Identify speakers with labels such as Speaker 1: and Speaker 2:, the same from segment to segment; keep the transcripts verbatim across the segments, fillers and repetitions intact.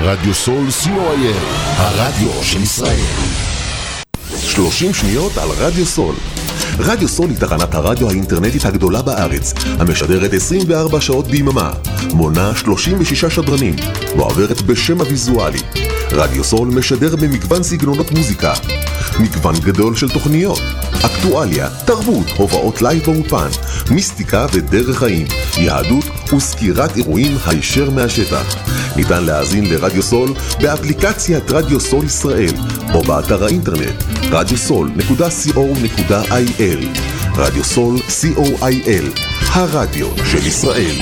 Speaker 1: רדיו סול סי או איי אל, הרדיו של ישראל. שלושים שניות על רדיו סול. רדיו סול היא תחנת הרדיו האינטרנטית הגדולה בארץ, המשדרת עשרים וארבע שעות ביממה, מונה שלושים ושישה שדרנים, ועוברת בשם הוויזואלי. רדיו סול משדר במגוון סגנונות מוזיקה, מגוון גדול של תוכניות, אקטואליה, תרבות, הופעות לייב באופן, מיסטיקה ודרך חיים, יהדות וסקירת אירועים הישר מהשטח. ניתן להאזין לרדיו סול באפליקציית רדיו סול ישראל או באתר האינטרנט רדיו סול נקודה סי או נקודה איי אל. רדיו סול סי או איי אל, הרדיו של ישראל.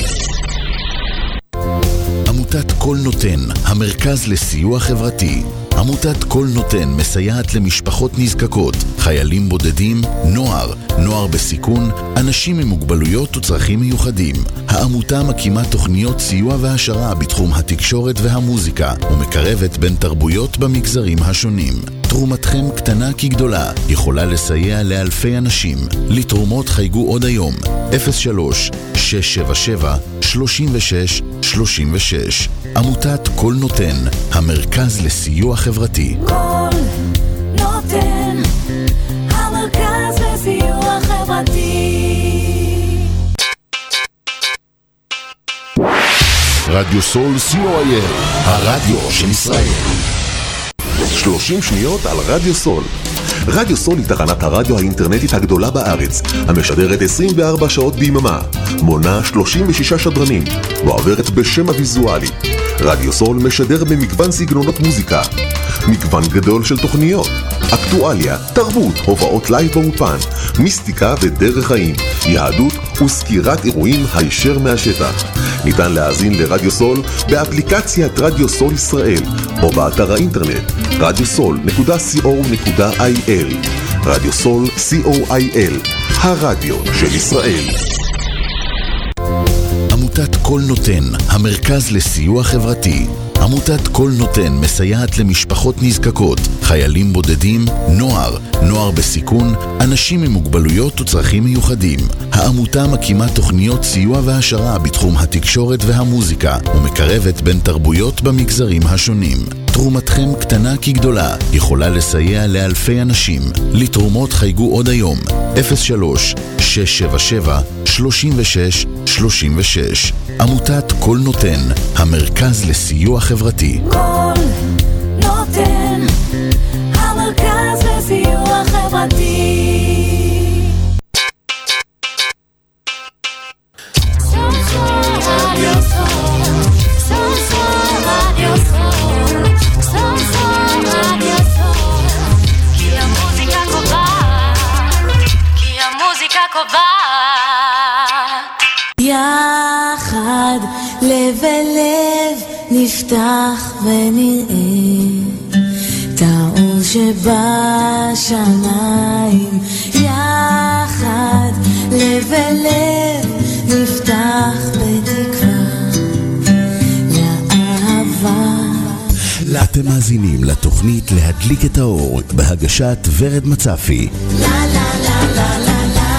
Speaker 2: עמותת כל נותן, המרכז לסיוע חברתי. עמותת כל נותן מסייעת למשפחות נזקקות, חיילים בודדים, נוער, נוער בסיכון, אנשים עם מוגבלויות וצרכים מיוחדים. העמותה מקימה תוכניות סיוע והשרה בתחום התקשורת והמוזיקה, ומקרבת בין תרבויות במגזרים השונים. תרומתכם קטנה כגדולה, יכולה לסייע לאלפי אנשים. לתרומות חייגו עוד היום, אפס שלוש שש שבע שבע שלושים ושש שלושים ושש. עמותת כל נותן, המרכז לסיוע חברתי.
Speaker 3: כל נותן, המרכז לסיוע חברתי.
Speaker 1: רדיו סול סי או איי אל, הרדיו של ישראל. שלושים שניות על רדיו סול. רדיו סול היא תחנת הרדיו האינטרנטית הגדולה בארץ, המשדרת עשרים וארבע שעות ביממה, מונה שלושים ושישה שדרנים, ועוברת בשם הוויזואלי. רדיו סול משדר במגוון סגנונות מוזיקה, מגוון גדול של תוכניות, אקטואליה, תרבות, הופעות לייב באופן, מיסטיקה ודרך חיים, יהדות וסקירת אירועים הישר מהשטח. ניתן להאזין לרדיו סול באפליקציית רדיו סול ישראל או באתר האינטרנט רדיו סול נקודה סי או נקודה איי אל. רדיו סול סי או איי אל, הרדיו של ישראל.
Speaker 2: עמותת כל נותן, המרכז לסיוע חברתי. עמותת כל נותן מסייעת למשפחות נזקקות, חיילים בודדים, נוער, נוער בסיכון, אנשים עם מוגבלויות וצרכים מיוחדים. העמותה מקימה תוכניות סיוע והשרה בתחום התקשורת והמוזיקה, ומקרבת בין תרבויות במגזרים השונים. תרומתכם קטנה כגדולה, יכולה לסייע לאלפי אנשים. לתרומות חייגו עוד היום, אפס שלוש שש שבע שבע שלושים ושש שלושים ושש. עמותת כל נותן, המרכז לסיוע חברתי.
Speaker 3: כל נותן, המרכז לסיוע חברתי. סול סול רדיו סול, סול סול רדיו סול, סול סול רדיו סול, כי המוזיקה קובעת, כי המוזיקה קובעת. יחד לב אל לב נפתח ונראה את האור שבשמיים. יחד לב אל לב נפתח בתקווה לאהבה.
Speaker 2: אתם מאזינים לתוכנית להדליק את האור בהגשת ורד מצפי.
Speaker 3: לה לה לה לה לה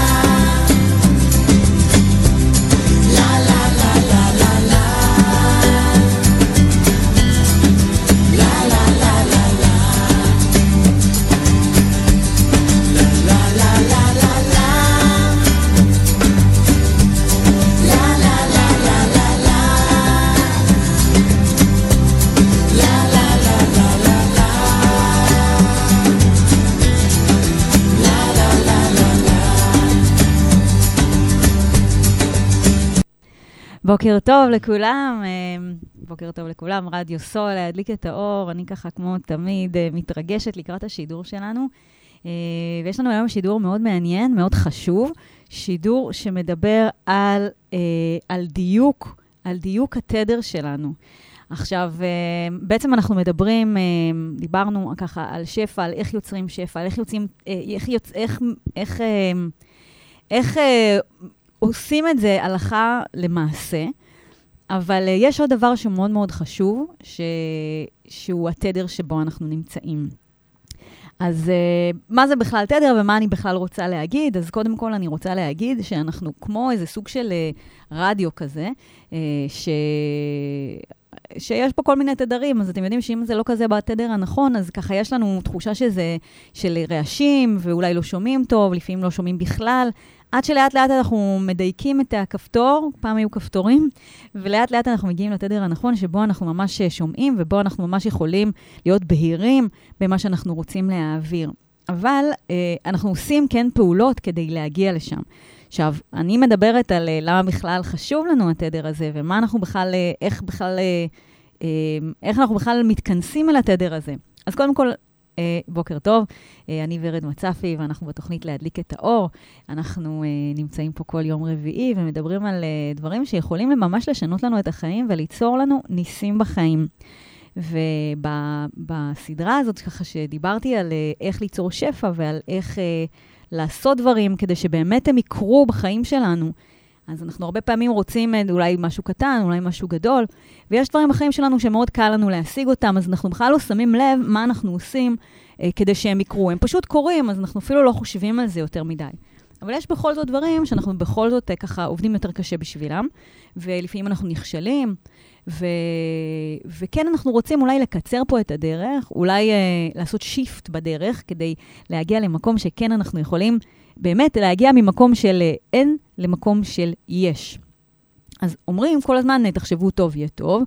Speaker 4: בוקר טוב לכולם, בוקר טוב לכולם, רדיו סול, להדליק את האור. אני ככה כמו תמיד מתרגשת לקראת השידור שלנו, ויש לנו היום שידור מאוד מעניין, מאוד חשוב, שידור שמדבר על, על דיוק, על דיוק התדר שלנו. עכשיו, בעצם אנחנו מדברים, דיברנו ככה על שפע, על איך יוצרים שפע, על איך יוצאים, איך, יוצ, איך, איך, איך, איך עושים את זה הלכה למעשה, אבל יש עוד דבר שהוא מאוד מאוד חשוב, ש... שהוא התדר שבו אנחנו נמצאים. אז מה זה בכלל תדר ומה אני בכלל רוצה להגיד? אז קודם כל אני רוצה להגיד שאנחנו כמו איזה סוג של רדיו כזה, ש... שיש פה כל מיני תדרים, אז אתם יודעים שאם זה לא כזה בתדר הנכון, אז ככה יש לנו תחושה שזה של רעשים, ואולי לא שומעים טוב, לפעמים לא שומעים בכלל, עד שלאט לאט אנחנו מדייקים את הכפתור, פעם היו כפתורים, ולאט לאט אנחנו מגיעים לתדר הנכון, שבו אנחנו ממש שומעים, ובו אנחנו ממש יכולים להיות בהירים במה שאנחנו רוצים להעביר. אבל אה, אנחנו עושים כן פעולות כדי להגיע לשם. עכשיו, אני מדברת על אה, למה בכלל חשוב לנו התדר הזה, ומה אנחנו בכלל, אה, איך בכלל, אה, אה, איך אנחנו בכלל מתכנסים אל התדר הזה. אז קודם כל, אה, בוקר טוב, אה, אני ורד מצפי, ואנחנו בתוכנית להדליק את האור. אנחנו אה, נמצאים פה כל יום רביעי, ומדברים על אה, דברים שיכולים ממש לשנות לנו את החיים, וליצור לנו ניסים בחיים. ובסדרה הזאת, ככה שדיברתי על איך ליצור שפע ועל איך אה, לעשות דברים כדי שבאמת הם יקרו בחיים שלנו. אז אנחנו הרבה פעמים רוצים אולי משהו קטן, אולי משהו גדול, ויש דברים בחיים שלנו שמאוד קל לנו להשיג אותם, אז אנחנו בכלל לא שמים לב מה אנחנו עושים אה, כדי שהם יקרו. הם פשוט קורים, אז אנחנו אפילו לא חושבים על זה יותר מדי. אבל יש בכל זאת דברים שאנחנו בכל זאת אה, ככה עובדים יותר קשה בשבילם, ולפעמים אנחנו נכשלים, ו... וכן, אנחנו רוצים אולי לקצר פה את הדרך, אולי אה, לעשות שיפט בדרך, כדי להגיע למקום שכן אנחנו יכולים באמת להגיע ממקום של אה, אין למקום של יש. אז אומרים כל הזמן, תחשבו טוב, יהיה טוב,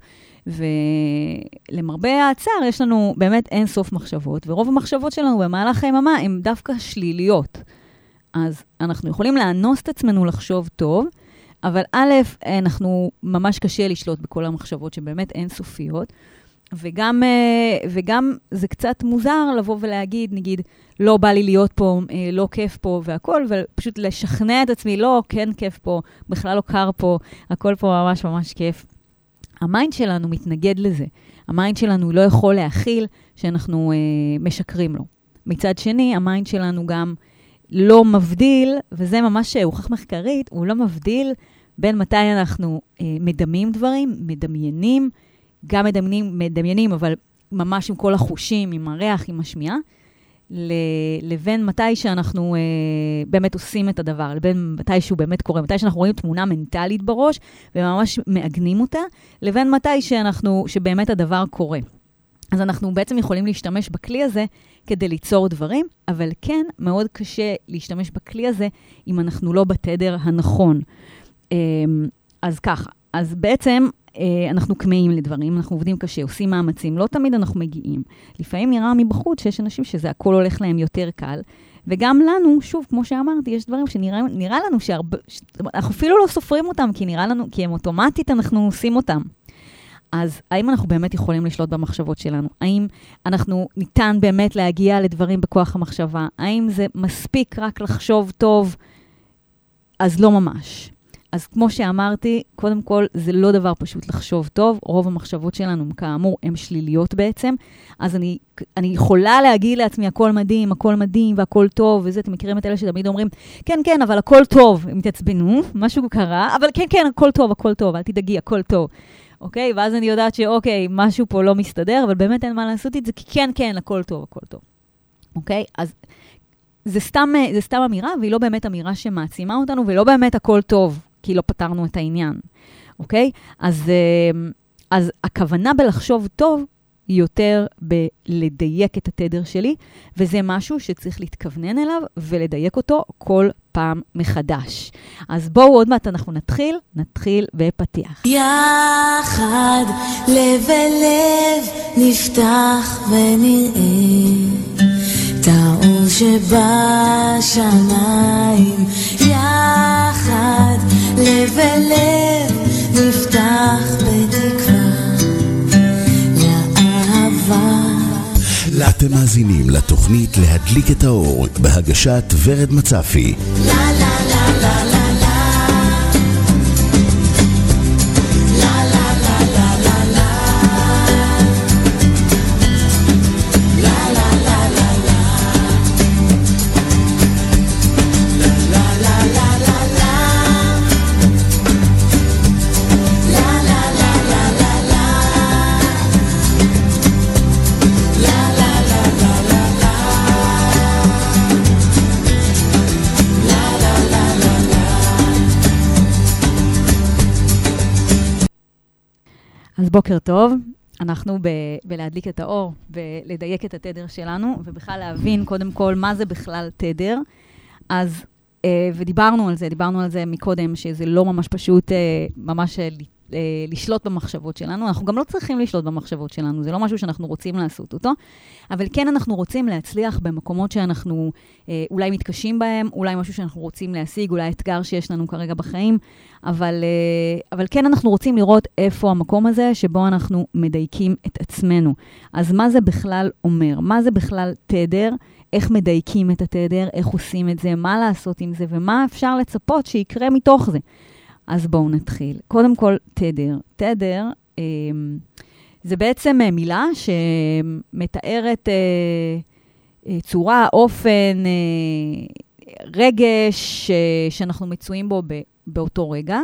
Speaker 4: ולמרבה הצער יש לנו באמת אין סוף מחשבות, ורוב המחשבות שלנו במהלך היממה הן דווקא שליליות. אז אנחנו יכולים לאנוס את עצמנו לחשוב טוב, אבל א', אנחנו ממש קשה לשלוט בכל המחשבות שבאמת אין סופיות, וגם, וגם זה קצת מוזר לבוא ולהגיד, נגיד, לא בא לי להיות פה, לא כיף פה והכל, ופשוט לשכנע את עצמי, לא, כן כיף פה, בכלל לא קר פה, הכל פה ממש ממש כיף. המיינד שלנו מתנגד לזה. המיינד שלנו לא יכול להכיל שאנחנו אה, משקרים לו. מצד שני, המיינד שלנו גם לא מבדיל, וזה ממש הוכח מחקרית, הוא לא מבדיל בין מתי אנחנו אה, מדמים דברים, מדמיינים, גם מדמיינים, מדמיינים, אבל ממש עם כל החושים, עם הריח, עם השמיעה, לבין מתי שאנחנו אה, באמת עושים את הדבר, לבין מתי שהוא באמת קורה, מתי שאנחנו רואים תמונה מנטלית בראש, וממש מעגנים אותה, לבין מתי שאנחנו, שבאמת הדבר קורה. אז אנחנו בעצם יכולים להשתמש בכלי הזה כדי ליצור דברים, אבל כן, מאוד קשה להשתמש בכלי הזה אם אנחנו לא בתדר הנכון. אז ככה, אז בעצם אנחנו כמאים לדברים, אנחנו עובדים קשה, עושים מאמצים, לא תמיד אנחנו מגיעים. לפעמים נראה מבחוץ שיש אנשים שזה הכל הולך להם יותר קל, וגם לנו, שוב, כמו שאמרתי, יש דברים שנראה נראה לנו שהרבה, אנחנו אפילו לא סופרים אותם, כי נראה לנו, כי הם אוטומטית אנחנו עושים אותם. אז האם אנחנו באמת יכולים לשלוט במחשבות שלנו? האם אנחנו ניתן באמת להגיע לדברים בכוח המחשבה? האם זה מספיק רק לחשוב טוב? אז לא ממש. אז כמו שאמרתי, קודם כל, זה לא דבר פשוט לחשוב טוב. רוב המחשבות שלנו, כאמור, הן שליליות בעצם. אז אני, אני יכולה להגיד לעצמי, הכל מדהים, הכל מדהים והכל טוב, וזה, אתם מכירים את אלה שתמיד אומרים, כן, כן, אבל הכל טוב. הם תעצבנו, משהו קרה, אבל כן, כן, הכל טוב, הכל טוב, אל תדאגי, הכל טוב. אוקיי? ואז אני יודעת שאוקיי, משהו פה לא מסתדר, אבל באמת אין מה לעשות את זה, כי כן, כן, הכל טוב, הכל טוב. אוקיי? אז זה סתם, זה סתם אמירה, והיא לא באמת אמירה שמעצימה אותנו, ולא באמת הכל טוב, כי לא פתרנו את העניין. אוקיי? אז, אז הכוונה בלחשוב טוב, היא יותר בלדייק את התדר שלי, וזה משהו שצריך להתכוונן אליו, ולדייק אותו כל פעם מחדש. אז בואו עוד מעט אנחנו נתחיל, נתחיל בפתיח.
Speaker 3: יחד לב אל לב נפתח ונראה את האור שבשמיים. יחד לב אל לב נפתח בתקווה לאהבה.
Speaker 2: אתם מאזינים לתוכנית להדליק את האור בהגשת ורד מצפי.
Speaker 3: לה לה לה לה לה la la
Speaker 4: אז בוקר טוב, אנחנו ב- בלהדליק את האור ולדייק את התדר שלנו, ובכלל להבין קודם כל מה זה בכלל תדר. אז, אה, ודיברנו על זה, דיברנו על זה מקודם, שזה לא ממש פשוט, אה, ממש אה, לשלוט במחשבות שלנו. אנחנו גם לא צריכים לשלוט במחשבות שלנו, זה לא משהו שאנחנו רוצים לעשות אותו, אבל כן אנחנו רוצים להצליח במקומות שאנחנו אה, אולי מתקשים בהם, אולי משהו שאנחנו רוצים להשיג, אולי אתגר שיש לנו כרגע בחיים, אבל, אה, אבל כן אנחנו רוצים לראות איפה המקום הזה שבו אנחנו מדייקים את עצמנו. אז מה זה בכלל אומר? מה זה בכלל תדר? איך מדייקים את התדר? איך עושים את זה? מה לעשות עם זה? ומה אפשר לצפות שיקרה מתוך זה? אז בואו נתחיל. קודם כל, תדר. תדר אה, זה בעצם מילה שמתארת אה, אה, צורה, אופן, אה, רגש אה, שאנחנו מצויים בו ב, באותו רגע,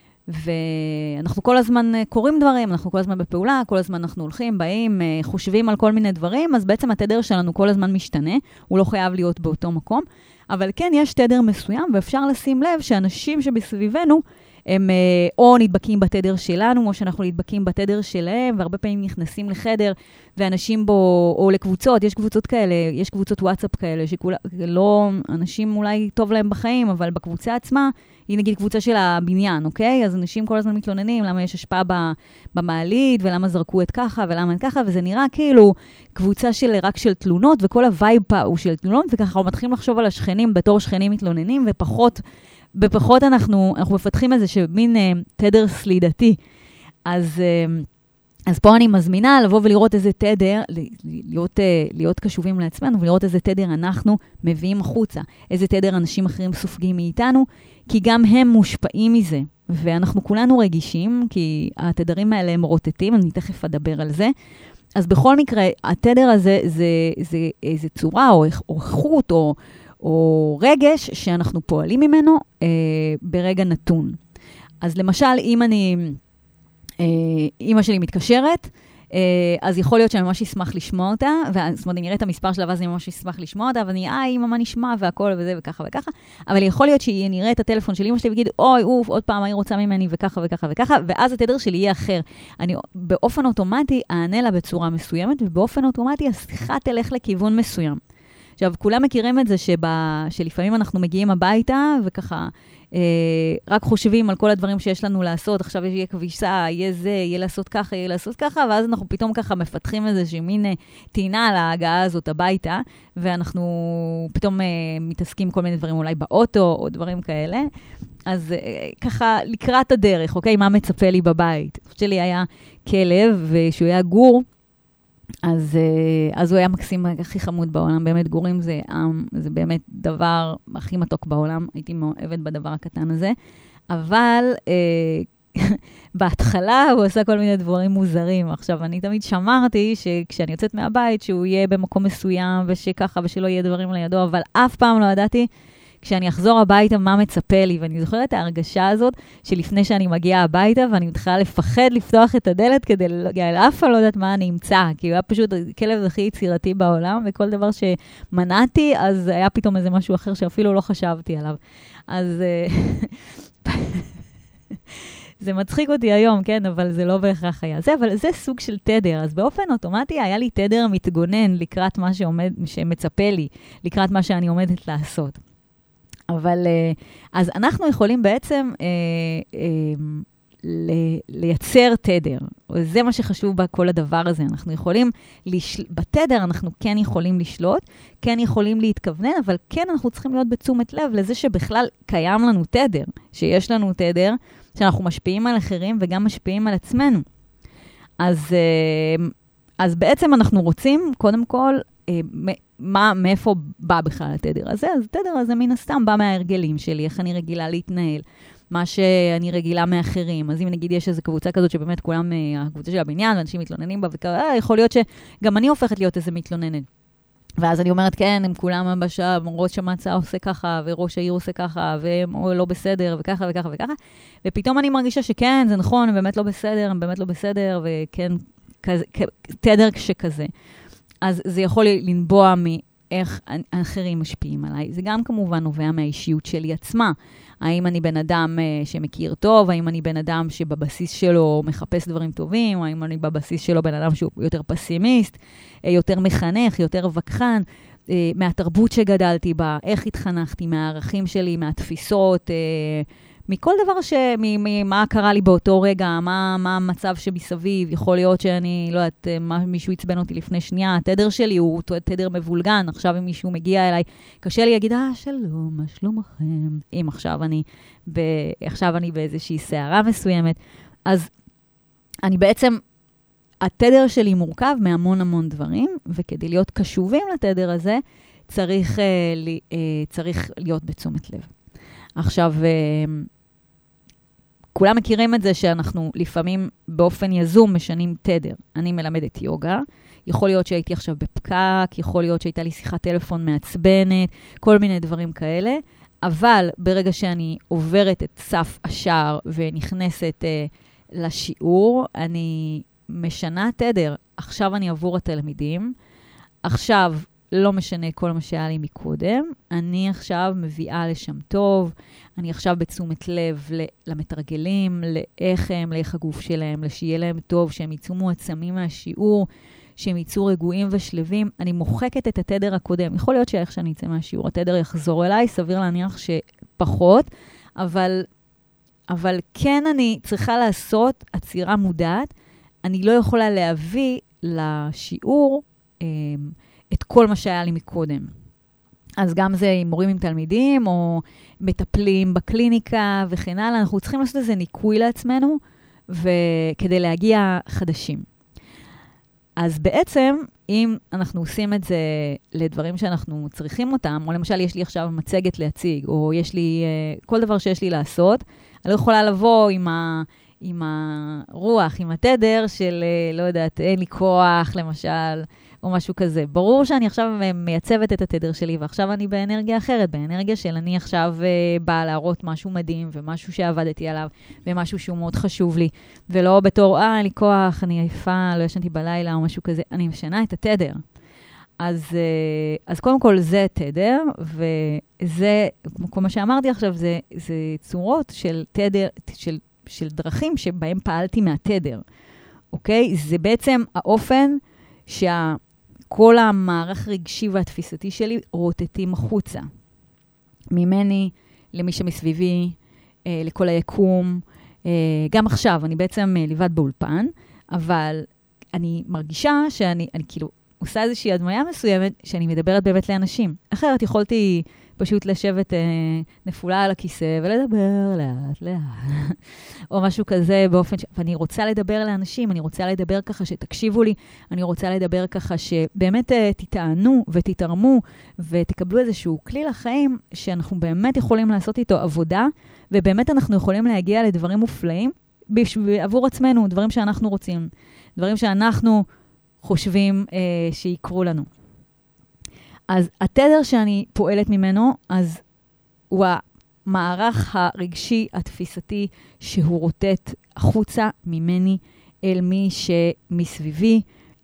Speaker 4: ואנחנו כל הזמן קוראים דברים, אנחנו כל הזמן בפעולה, כל הזמן אנחנו הולכים, באים, אה, חושבים על כל מיני דברים, אז בעצם התדר שלנו כל הזמן משתנה, הוא לא חייב להיות באותו מקום, אבל כן יש תדר מסוים, ואפשר לשים לב שאנשים שבסביבנו, הם או נדבקים בתדר שלנו, או שאנחנו נדבקים בתדר שלהם, והרבה פעמים נכנסים לחדר, ואנשים בו, או לקבוצות, יש קבוצות כאלה, יש קבוצות וואטסאפ כאלה, שלא, אנשים אולי טוב להם בחיים, אבל בקבוצה עצמה, היא נגיד קבוצה של הבניין, אוקיי? אז אנשים כל הזמן מתלוננים, למה יש השפעה במעלית, ולמה זרקו את ככה, ולמה את ככה, וזה נראה כאילו קבוצה של, רק של תלונות, וכל הווייב פה הוא של תלונות, וככה אנחנו מתחילים לחשוב על השכנים, בתור שכנים מתלוננים, ופחות בפחות אנחנו, אנחנו מפתחים איזה שמין אה, תדר סלידתי. אז, אה, אז פה אני מזמינה לבוא ולראות איזה תדר, להיות, אה, להיות קשובים לעצמנו, ולראות איזה תדר אנחנו מביאים החוצה. איזה תדר אנשים אחרים סופגים מאיתנו, כי גם הם מושפעים מזה. ואנחנו כולנו רגישים, כי התדרים האלה הם רוטטים, אני תכף אדבר על זה. אז בכל מקרה, התדר הזה זה, זה איזה צורה או איכות או... או רגש שאנחנו פועלים ממנו אה, ברגע נתון. אז למשל, אם אני, אה, אמא שלי מתקשרת, אה, אז יכול להיות שאני ממש אשמח לשמוע אותה, זאת אומרת, אני אראה את המספר שלה, ואז אני ממש אשמח לשמוע אותה, ואני, אה, אמא, מה נשמע, והכל וזה וככה וככה, אבל יכול להיות שהיא נראה את הטלפון של אמא שלי, וגיד, אוי, אוף, עוד פעם, מה היא רוצה ממני, וככה וככה וככה, ואז התדר שלי יהיה אחר. אני באופן אוטומטי אענה לה בצורה מסוימת, ובאופן אוטומטי השיחה תלך לכיוון מסוים. עכשיו, כולם מכירים את זה שבא, שלפעמים אנחנו מגיעים הביתה, וככה אה, רק חושבים על כל הדברים שיש לנו לעשות, עכשיו יהיה כביסה, יהיה זה, יהיה לעשות ככה, יהיה לעשות ככה, ואז אנחנו פתאום ככה מפתחים איזושהי מין תינה על ההגעה הזאת הביתה, ואנחנו פתאום אה, מתעסקים כל מיני דברים, אולי באוטו, או דברים כאלה. אז אה, ככה לקראת הדרך, אוקיי? מה מצפה לי בבית? שלי היה כלב, ושהוא היה גור, אז, אז הוא היה מקסים, הכי חמוד בעולם, באמת גורים זה, זה באמת דבר הכי מתוק בעולם, הייתי מאוהבת בדבר הקטן הזה, אבל אה, בהתחלה הוא עשה כל מיני דברים מוזרים. עכשיו, אני תמיד שמרתי שכשאני יוצאת מהבית, שהוא יהיה במקום מסוים, ושככה, ושלא יהיה דברים לידו, אבל אף פעם לא ידעתי, כשאני אחזור הביתה, מה מצפה לי? ואני זוכרת את ההרגשה הזאת, שלפני שאני מגיעה הביתה, ואני מתחילה לפחד לפתוח את הדלת, כדי לאף פעם לא יודעת מה אני אמצא, כי הוא היה פשוט הכלב הכי יצירתי בעולם, וכל דבר שמנעתי, אז היה פתאום איזה משהו אחר שאפילו לא חשבתי עליו. אז זה מצחיק אותי היום, כן? אבל זה לא בהכרח היה. זה, אבל זה סוג של תדר. אז באופן אוטומטי היה לי תדר מתגונן לקראת מה שעומד, שמצפה לי, לקראת מה שאני עומדת לעשות. אבל, אז אנחנו יכולים בעצם אה, אה, לייצר תדר. זה מה שחשוב בכל הדבר הזה. אנחנו יכולים, לשל... בתדר אנחנו כן יכולים לשלוט, כן יכולים להתכוונן, אבל כן אנחנו צריכים להיות בתשומת לב לזה שבכלל קיים לנו תדר, שיש לנו תדר, שאנחנו משפיעים על אחרים וגם משפיעים על עצמנו. אז, אז בעצם אנחנו רוצים, קודם כל, מה, מאיפה בא בכלל התדר הזה? אז התדר הזה מן הסתם בא מההרגלים שלי, איך אני רגילה להתנהל, מה שאני רגילה מאחרים. אז אם נגיד יש איזו קבוצה כזאת שבאמת כולם, הקבוצה של הבניין, ואנשים מתלוננים בה, וכאלה, יכול להיות שגם אני הופכת להיות איזה מתלוננת. ואז אני אומרת, כן, הם כולם בשעה, ראש המועצה עושה ככה, וראש העיר עושה ככה, והם לא בסדר, וככה וככה וככה. ופתאום אני מרגישה שכן, זה נכון, הם באמת לא בסדר, הם באמת לא בסדר, וכן, כזה, תדר שכזה. אז זה יכול לנבוע איך אחרים משפיעים עליי. זה גם כמובן נובע מהאישיות שלי עצמה. האם אני בן אדם uh, שמכיר טוב, האם אני בן אדם שבבסיס שלו מחפש דברים טובים, או האם אני בבסיס שלו בן אדם שהוא יותר פסימיסט, uh, יותר מחנך, יותר וכחן, uh, מהתרבות שגדלתי בה, איך התחנכתי, מהערכים שלי, מהתפיסות, uh, מכל דבר ש... ממה קרה לי באותו רגע, מה, מה המצב שמסביב, יכול להיות שאני, לא יודעת, מישהו יצבן אותי לפני שנייה, התדר שלי הוא תדר מבולגן, עכשיו אם מישהו מגיע אליי, קשה לי להגיד, אה, שלום, מה שלומכם? אם עכשיו אני, ב... עכשיו אני באיזושהי שערה מסוימת, אז אני בעצם, התדר שלי מורכב מהמון המון דברים, וכדי להיות קשובים לתדר הזה, צריך, אה, לי, אה, צריך להיות בתשומת לב. עכשיו, כולם מכירים את זה שאנחנו לפעמים באופן יזום משנים תדר. אני מלמדת יוגה, יכול להיות שהייתי עכשיו בפקק, יכול להיות שהייתה לי שיחת טלפון מעצבנת, כל מיני דברים כאלה, אבל ברגע שאני עוברת את סף השער ונכנסת אה, לשיעור, אני משנה תדר. עכשיו אני עבור התלמידים, עכשיו לא משנה כל מה שהיה לי מקודם, אני עכשיו מביאה לשם טוב, אני עכשיו בתשומת לב למתרגלים, לאיך הם, לאיך הגוף שלהם, לשיהיה להם טוב, שהם יצאו מועצמים מהשיעור, שהם יצאו רגועים ושלבים. אני מוחקת את התדר הקודם. יכול להיות שאיך שאני אצא מהשיעור, התדר יחזור אליי, סביר להניח שפחות, אבל, אבל כן אני צריכה לעשות עצירה מודעת. אני לא יכולה להביא לשיעור אה, את כל מה שהיה לי מקודם. אז גם זה עם מורים עם תלמידים, או מטפלים בקליניקה וכן הלאה, אנחנו צריכים לעשות איזה ניקוי לעצמנו, וכדי להגיע חדשים. אז בעצם, אם אנחנו עושים את זה לדברים שאנחנו צריכים אותם, או למשל יש לי עכשיו מצגת להציג, או יש לי, כל דבר שיש לי לעשות, אני לא יכולה לבוא עם ה... עם הרוח, עם התדר של, לא יודעת, אין לי כוח, למשל, או משהו כזה. ברור שאני עכשיו מייצבת את התדר שלי, ועכשיו אני באנרגיה אחרת, באנרגיה של אני עכשיו באה להראות משהו מדהים, ומשהו שעבדתי עליו, ומשהו שהוא מאוד חשוב לי, ולא בתור, אה, אין לי כוח, אני עייפה, לא ישנתי בלילה, או משהו כזה. אני משנה את התדר. אז, אז קודם כל זה תדר, וזה, כמו מה שאמרתי עכשיו, זה, זה צורות של תדר, של של דרכים שבהם פעלתי מהתדר, אוקיי? זה בעצם האופן שכל המערך רגשי והתפיסתי שלי רוטטים החוצה. ממני, למי שמסביבי, אה, לכל היקום. אה, גם עכשיו, אני בעצם אה, לבד באולפן, אבל אני מרגישה שאני אני כאילו עושה איזושהי הדמיה מסוימת שאני מדברת באמת לאנשים. אחרת יכולתי פשוט לשבת אה, נפולה על הכיסא ולדבר לאט לאט, או משהו כזה באופן ש... ואני רוצה לדבר לאנשים, אני רוצה לדבר ככה שתקשיבו לי, אני רוצה לדבר ככה שבאמת אה, תתענו ותתרמו ותקבלו איזשהו כלי לחיים שאנחנו באמת יכולים לעשות איתו עבודה, ובאמת אנחנו יכולים להגיע לדברים מופלאים עבור עצמנו, דברים שאנחנו רוצים, דברים שאנחנו חושבים אה, שיקרו לנו. אז התדר שאני פועלת ממנו, אז הוא המערך הרגשי, התפיסתי, שהוא רוטט החוצה ממני אל מי שמסביבי,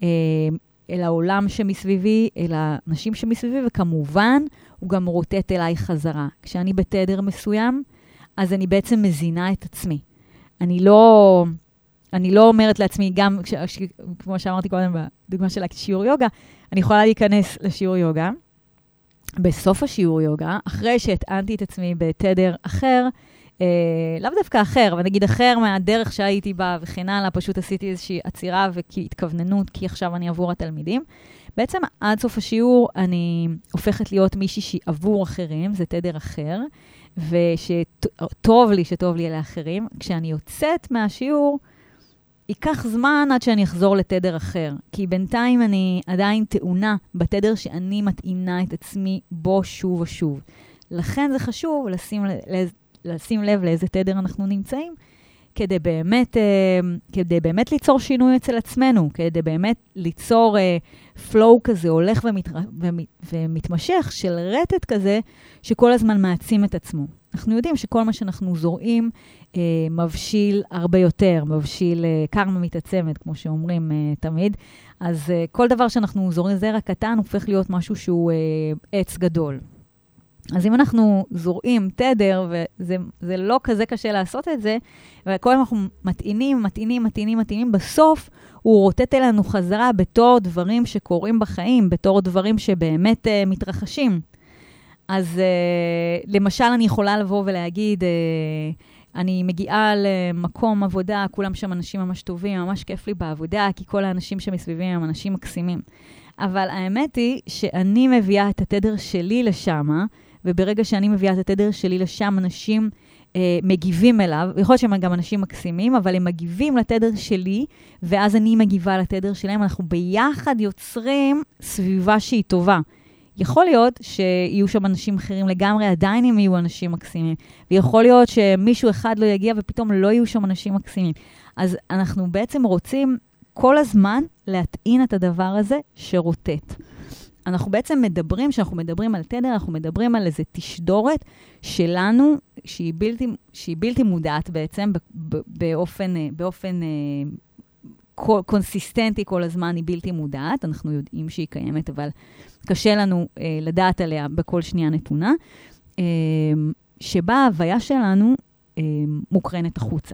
Speaker 4: אל העולם שמסביבי, אל האנשים שמסביבי, וכמובן הוא גם רוטט אליי חזרה. כשאני בתדר מסוים, אז אני בעצם מזינה את עצמי. אני לא, אני לא אומרת לעצמי, גם כמו שאמרתי קודם בדוגמה של שיעור יוגה, אני יכולה להיכנס לשיעור יוגה, בסוף השיעור יוגה, אחרי שהטענתי את עצמי בתדר אחר, אה, לאו דווקא אחר, אבל נגיד אחר מהדרך שהייתי בה וכן הלאה, פשוט עשיתי איזושהי עצירה וכהתכווננות, כי עכשיו אני עבור התלמידים. בעצם עד סוף השיעור אני הופכת להיות מישהי שהיא עבור אחרים, זה תדר אחר, ושטוב לי, שטוב לי לאחרים. כשאני יוצאת מהשיעור, ייקח זמן עד שאני אחזור לתדר אחר, כי בינתיים אני עדיין טעונה בתדר שאני מטעינה את עצמי בו שוב ושוב. לכן זה חשוב לשים, לשים לב לאיזה תדר אנחנו נמצאים, כדי באמת, כדי באמת ליצור שינוי אצל עצמנו, כדי באמת ליצור פלואו כזה, הולך ומת, ומת, ומתמשך של רטט כזה, שכל הזמן מעצים את עצמו. אנחנו יודעים שכל מה שאנחנו זורעים אה, מבשיל הרבה יותר, מבשיל אה, קרמה מתעצמת, כמו שאומרים אה, תמיד. אז אה, כל דבר שאנחנו זורעים זרע קטן, הופך להיות משהו שהוא אה, עץ גדול. אז אם אנחנו זורעים תדר, וזה זה לא כזה קשה לעשות את זה, וכל אנחנו מטעינים, מטעינים, מטעינים, מטעינים, בסוף הוא רוטט אלינו חזרה בתור דברים שקורים בחיים, בתור דברים שבאמת uh, מתרחשים. אז uh, למשל אני יכולה לבוא ולהגיד, uh, אני מגיעה למקום עבודה, כולם שם אנשים ממש טובים, ממש כיף לי בעבודה, כי כל האנשים שמסביבים הם אנשים מקסימים. אבל האמת היא שאני מביאה את התדר שלי לשם, וברגע שאני מביאה את התדר שלי לשם, אנשים אה, מגיבים אליו, יכול להיות שהם גם אנשים מקסימים, אבל הם מגיבים לתדר שלי, ואז אני מגיבה לתדר שלהם, אנחנו ביחד יוצרים סביבה שהיא טובה. יכול להיות שיהיו שם אנשים אחרים לגמרי, עדיין הם יהיו אנשים מקסימים, ויכול להיות שמישהו אחד לא יגיע, ופתאום לא יהיו שם אנשים מקסימים. אז אנחנו בעצם רוצים כל הזמן להטעין את הדבר הזה שרוטט. אנחנו בעצם מדברים, כשאנחנו מדברים על תדר, אנחנו מדברים על איזו תשדורת שלנו, שהיא בלתי, שהיא בלתי מודעת בעצם, באופן, באופן קונסיסטנטי כל הזמן היא בלתי מודעת, אנחנו יודעים שהיא קיימת, אבל קשה לנו לדעת עליה בכל שנייה נתונה, שבה ההוויה שלנו מוקרנת החוצה.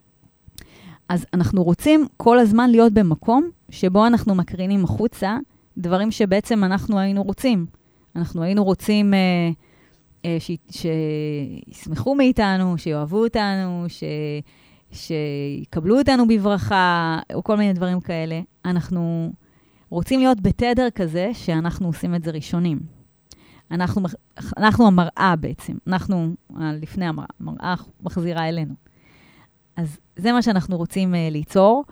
Speaker 4: אז אנחנו רוצים כל הזמן להיות במקום שבו אנחנו מקרינים החוצה, דברים שבעצם אנחנו היינו רוצים. אנחנו היינו רוצים אה, אה, ש, שישמחו מאיתנו, שיאהבו אותנו, ש, שיקבלו אותנו בברכה, או כל מיני דברים כאלה. אנחנו רוצים להיות בתדר כזה שאנחנו עושים את זה ראשונים. אנחנו, אנחנו המראה בעצם. אנחנו, לפני המראה, המראה מחזירה אלינו. אז זה מה שאנחנו רוצים אה, ליצור,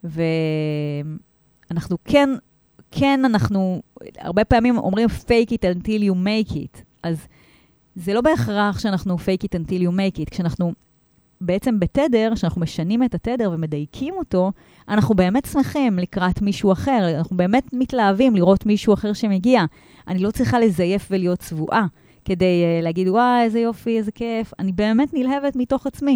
Speaker 4: ואנחנו כן... כן, אנחנו הרבה פעמים אומרים fake it until you make it. אז זה לא בהכרח שאנחנו fake it until you make it. כשאנחנו בעצם בתדר, כשאנחנו משנים את התדר ומדייקים אותו, אנחנו באמת שמחים לקראת מישהו אחר. אנחנו באמת מתלהבים לראות מישהו אחר שמגיע. אני לא צריכה לזייף ולהיות צבועה כדי uh, להגיד, וואי, איזה יופי, איזה כיף. אני באמת נלהבת מתוך עצמי.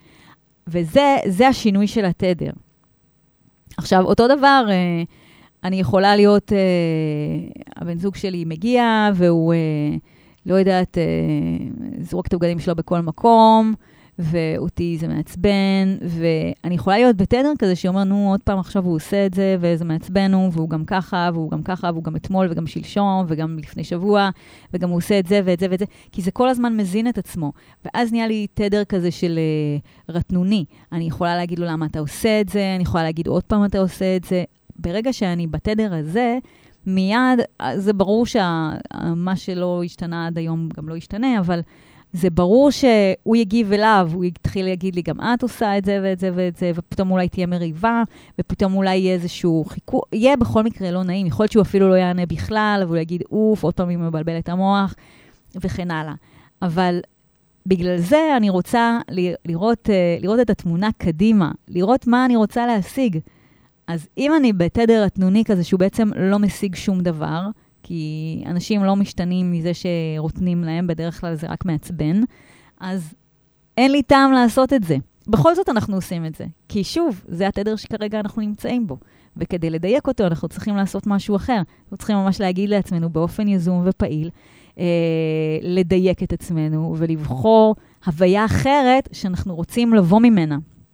Speaker 4: וזה זה השינוי של התדר. עכשיו, אותו דבר... Uh, אני יכולה להיות, אה, הבן זוג שלי מגיע, והוא, אה, לא יודעת, אה, זרוק את הבגדים שלו בכל מקום, ואותי זה מעצבן, ואני יכולה להיות בתדר כזה שאומר, נו, עוד פעם עכשיו הוא עושה את זה, וזה מעצבנו, והוא גם ככה, והוא גם ככה, והוא גם אתמול, וגם שלשום, וגם לפני שבוע, וגם הוא עושה את זה ואת זה ואת זה, כי זה כל הזמן מזין את עצמו. ואז נהיה לי תדר כזה של אה, רתנוני. אני יכולה להגיד לו למה אתה עושה את זה, אני יכולה להגיד עוד פעם אתה עושה את זה, ברגע שאני בתדר הזה, מיד, זה ברור שמה שלא השתנה עד היום גם לא ישתנה, אבל זה ברור שהוא יגיב אליו, הוא יתחיל להגיד לי, גם את עושה את זה ואת זה ואת זה, ופתאום אולי תהיה מריבה, ופתאום אולי יהיה איזשהו חיכוך, יהיה בכל מקרה לא נעים, יכול להיות שהוא אפילו לא יענה בכלל, והוא יגיד, אוף, עוד פעם היא מבלבל את המוח, וכן הלאה. אבל בגלל זה אני רוצה לראות, לראות את התמונה קדימה, לראות מה אני רוצה להשיג. אז אם אני בתדר התנוני כזה, שהוא בעצם לא משיג שום דבר, כי אנשים לא משתנים מזה שרותנים להם, בדרך כלל זה רק מעצבן, אז אין לי טעם לעשות את זה. בכל זאת אנחנו עושים את זה, כי שוב, זה התדר שכרגע אנחנו נמצאים בו, וכדי לדייק אותו אנחנו צריכים לעשות משהו אחר. אנחנו צריכים ממש להגיד לעצמנו באופן יזום ופעיל, אה, לדייק את עצמנו ולבחור הוויה אחרת שאנחנו רוצים לבוא ממנה.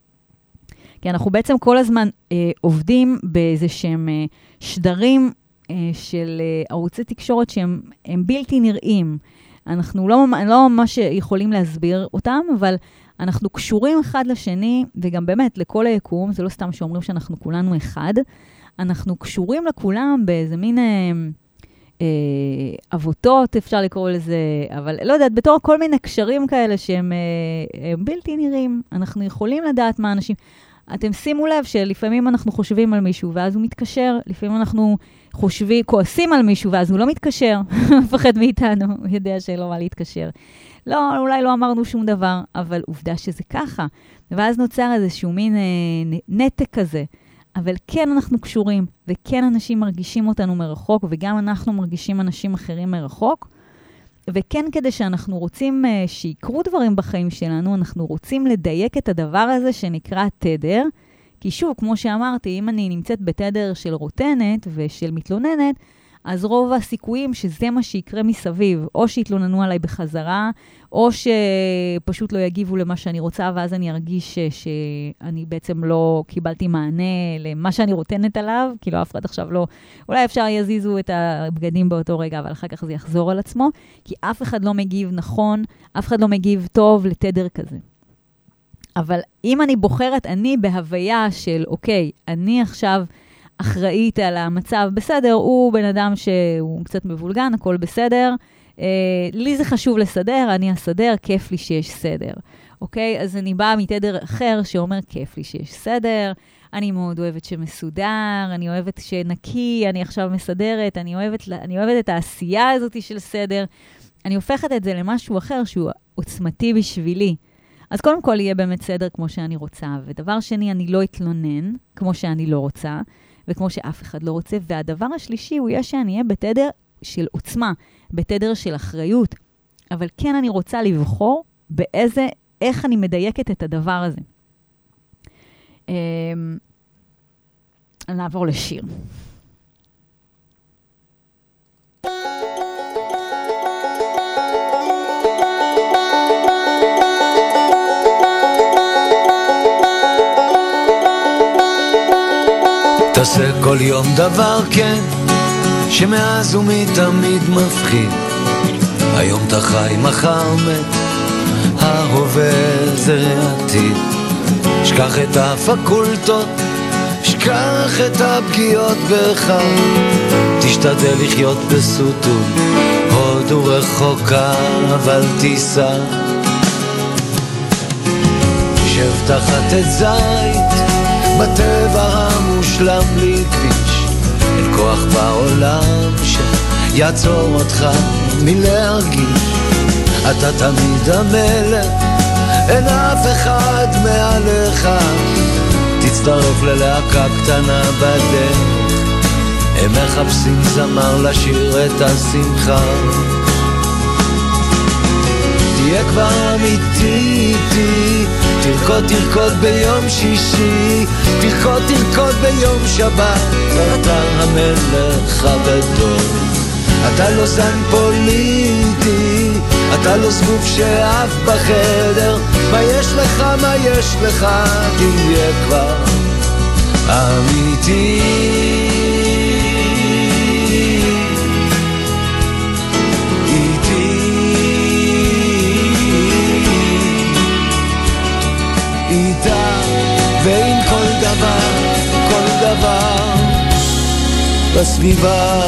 Speaker 4: כי אנחנו בעצם כל הזמן אה, עובדים באיזה שהם אה, שדרים אה, של אה, ערוצי תקשורת שהם בלתי נראים. אנחנו לא, לא ממש יכולים להסביר אותם, אבל אנחנו קשורים אחד לשני, וגם באמת לכל היקום, זה לא סתם שאומרים שאנחנו כולנו אחד, אנחנו קשורים לכולם באיזה מין אה, אה, אבותות, אפשר לקרוא לזה, אבל לא יודעת, בתור כל מיני קשרים כאלה שהם אה, בלתי נראים, אנחנו יכולים לדעת מה אנשים... אתם שימו לב שלפעמים אנחנו חושבים על מישהו, ואז הוא מתקשר. לפעמים אנחנו חושבים, כועסים על מישהו, ואז הוא לא מתקשר. מפחד מאיתנו, הוא יודע שלא מה להתקשר. לא, אולי לא אמרנו שום דבר, אבל עובדה שזה ככה. ואז נוצר איזשהו מין אה, נתק כזה. אבל כן אנחנו קשורים, וכן אנשים מרגישים אותנו מרחוק, וגם אנחנו מרגישים אנשים אחרים מרחוק. וכן כדי שאנחנו רוצים uh, שיקרו דברים בחיים שלנו, אנחנו רוצים לדייק את הדבר הזה שנקרא תדר, כי שוב, כמו שאמרתי, אם אני נמצאת בתדר של רוטנת ושל מתלוננת, אז רוב הסיכויים שזה מה שיקרה מסביב, או שיתלוננו עליי בחזרה, או שפשוט לא יגיבו למה שאני רוצה, ואז אני ארגיש ש- שאני בעצם לא קיבלתי מענה למה שאני רוטנת עליו, כאילו אף אחד עכשיו לא, אולי אפשר יזיזו את הבגדים באותו רגע, אבל אחר כך זה יחזור על עצמו, כי אף אחד לא מגיב נכון, אף אחד לא מגיב טוב לתדר כזה. אבל אם אני בוחרת, אני בהוויה של, אוקיי, אני עכשיו אחראית על המצב, בסדר, הוא בן אדם שהוא קצת מבולגן, הכל בסדר, אה, לי זה חשוב לסדר, אני אסדר, כיף לי שיש סדר. אוקיי? אז אני באה מתדר אחר שאומר, כיף לי שיש סדר, אני מאוד אוהבת שמסודר, אני אוהבת שנקי, אני עכשיו מסדרת, אני אוהבת, אני אוהבת את העשייה הזאת של סדר. אני הופכת את זה למשהו אחר שהוא עוצמתי בשבילי. אז קודם כל יהיה באמת סדר כמו שאני רוצה, ודבר שני, אני לא אתלונן כמו שאני לא רוצה, וכמו שאף אחד לא רוצה, והדבר השלישי הוא יהיה שאני אהיה בתדר של עוצמה, בתדר של אחריות, אבל כן אני רוצה לבחור באיזה, איך אני מדייקת את הדבר הזה. נעבור לשיר.
Speaker 5: תעשה כל יום דבר כן שמאז ומתמיד מפחיד, היום אתה חי מחר מת, ההווה זה העתיד. שכח את הפקולטות, שכח את הפגיעות בך, תשתדל לחיות בסוטות, הודו רחוקה אבל תיסע. שב תחת את זית בטבע המושלם בלי כביש, אין כוח בעולם שיעצור אותך מלהרגיש. אתה תמיד המלך, אין אף אחד מעליך, תצטרף ללהקה קטנה בדרך, הם מחפשים זמר לשיר את השמחה. תהיה כבר אמיתי איתי, תרקוד תרקוד ביום שישי, תרקוד תרקוד ביום שבת, אתה המלך הגדול. אתה לא זן פוליטי, אתה לא זבוב שאף בחדר, מה יש לך, מה יש לך, תהיה כבר אמיתי. איתה ועם כל דבר, כל דבר בסביבה.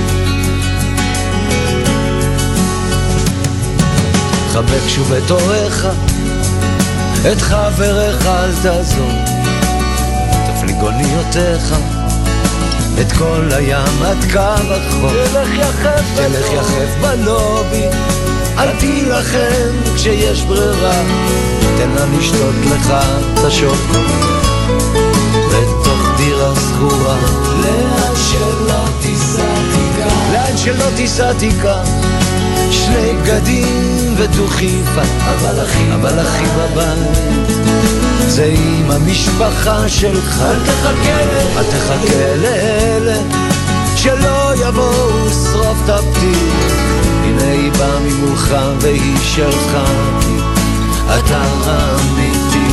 Speaker 5: חבק שוב את הוריך, את חבריך אל תעזור, תפליג אוניותיך את כל הים עד קו החוף, תלך יחף, תלך יחף בלובי, אל תילחם כשיש ברירה, תן לה לשתות לך את השוקו בתוך דירה סגורה. לאן שלא תיסע תיקח, לאן שלא תיסע תיקח, שני בגדים ודוכיפה, אבל הכי, אבל הכי בבית זה עם המשפחה שלך. אל תחכה, אל תחכה לאלה שלא יבואו שרוף את הפתיל, הנה היא באה ממולך והיא שלך, אתה אמיתי.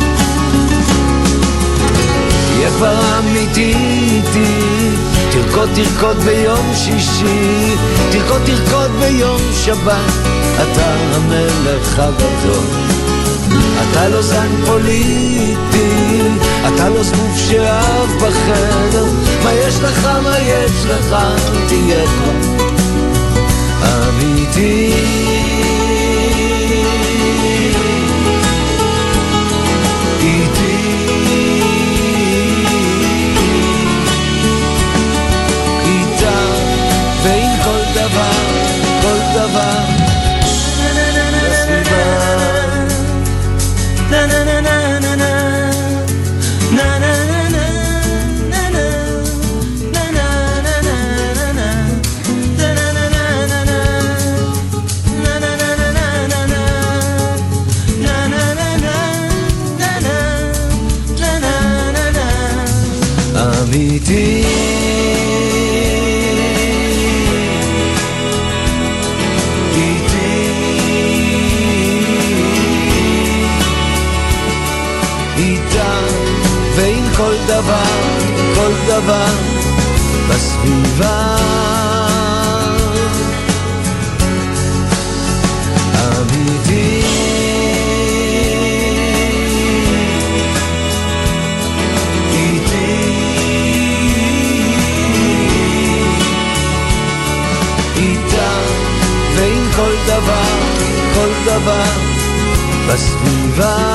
Speaker 5: תהיה כבר אמיתי איתי, תרקוד תרקוד ביום שישי, תרקוד תרקוד ביום שבת, אתה המלך הגדול. אתה לא זן פוליטי, אתה לא זבוב שאף בחדר, מה יש לך, מה יש לך, תהיה כבר אמיתי. כל דבר בסביבה. na na na na na na na na na na na na na na na na na אמיתי איתי איתה ועם כל דבר כל דבר בסביבה אמיתי איתי איתה ועם כל דבר כל דבר בסביבה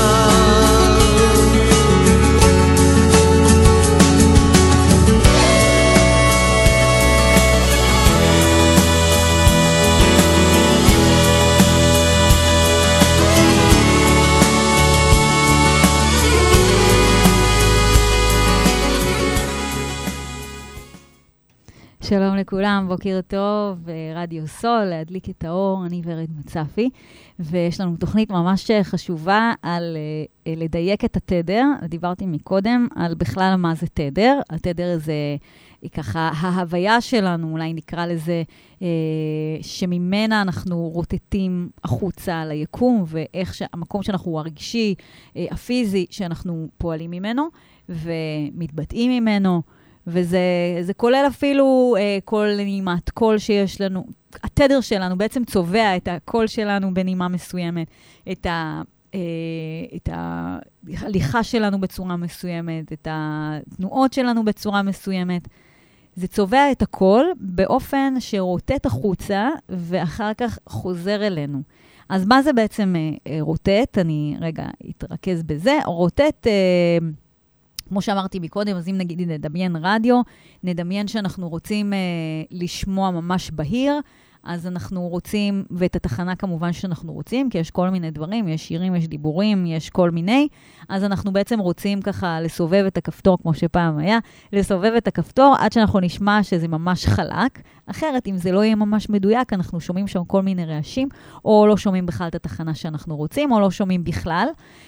Speaker 4: שלום לכולם, בוקר טוב, רדיו סול, להדליק את האור, אני ורד מצפי, ויש לנו תוכנית ממש חשובה על uh, לדייק את התדר. דיברתי מקודם על בכלל מה זה תדר. התדר זה ככה ההוויה שלנו, אולי נקרא לזה, uh, שממנה אנחנו רוטטים החוצה ליקום, ואיך שהמקום שאנחנו הרגשי, uh, הפיזי, שאנחנו פועלים ממנו ומתבטאים ממנו, וזה זה כולל אפילו אה, כל נעימת קול שיש לנו. התדר שלנו בעצם צובע את הקול שלנו בנעימה מסוימת, את, ה, אה, את ההליכה שלנו בצורה מסוימת, את התנועות שלנו בצורה מסוימת. זה צובע את הקול באופן שרוטט החוצה, ואחר כך חוזר אלינו. אז מה זה בעצם אה, רוטט? אני רגע אתרכז בזה. רוטט... אה, כמו שאמרתי מקודם, אז אם נגיד נדמיין רדיו, נדמיין שאנחנו רוצים אה, לשמוע ממש בהיר, אז אנחנו רוצים, ואת התחנה כמובן שאנחנו רוצים, כי יש כל מיני דברים, יש שירים, יש דיבורים, יש כל מיני, אז אנחנו בעצם רוצים ככה לסובב את הכפתור, כמו שפעם היה, לסובב את הכפתור עד שאנחנו נשמע שזה ממש חלק. אחרת, אם זה לא יהיה ממש מדויק, אנחנו שומעים שם כל מיני רעשים, או לא שומעים בכלל את התחנה שאנחנו רוצים, או לא שומעים בכלל.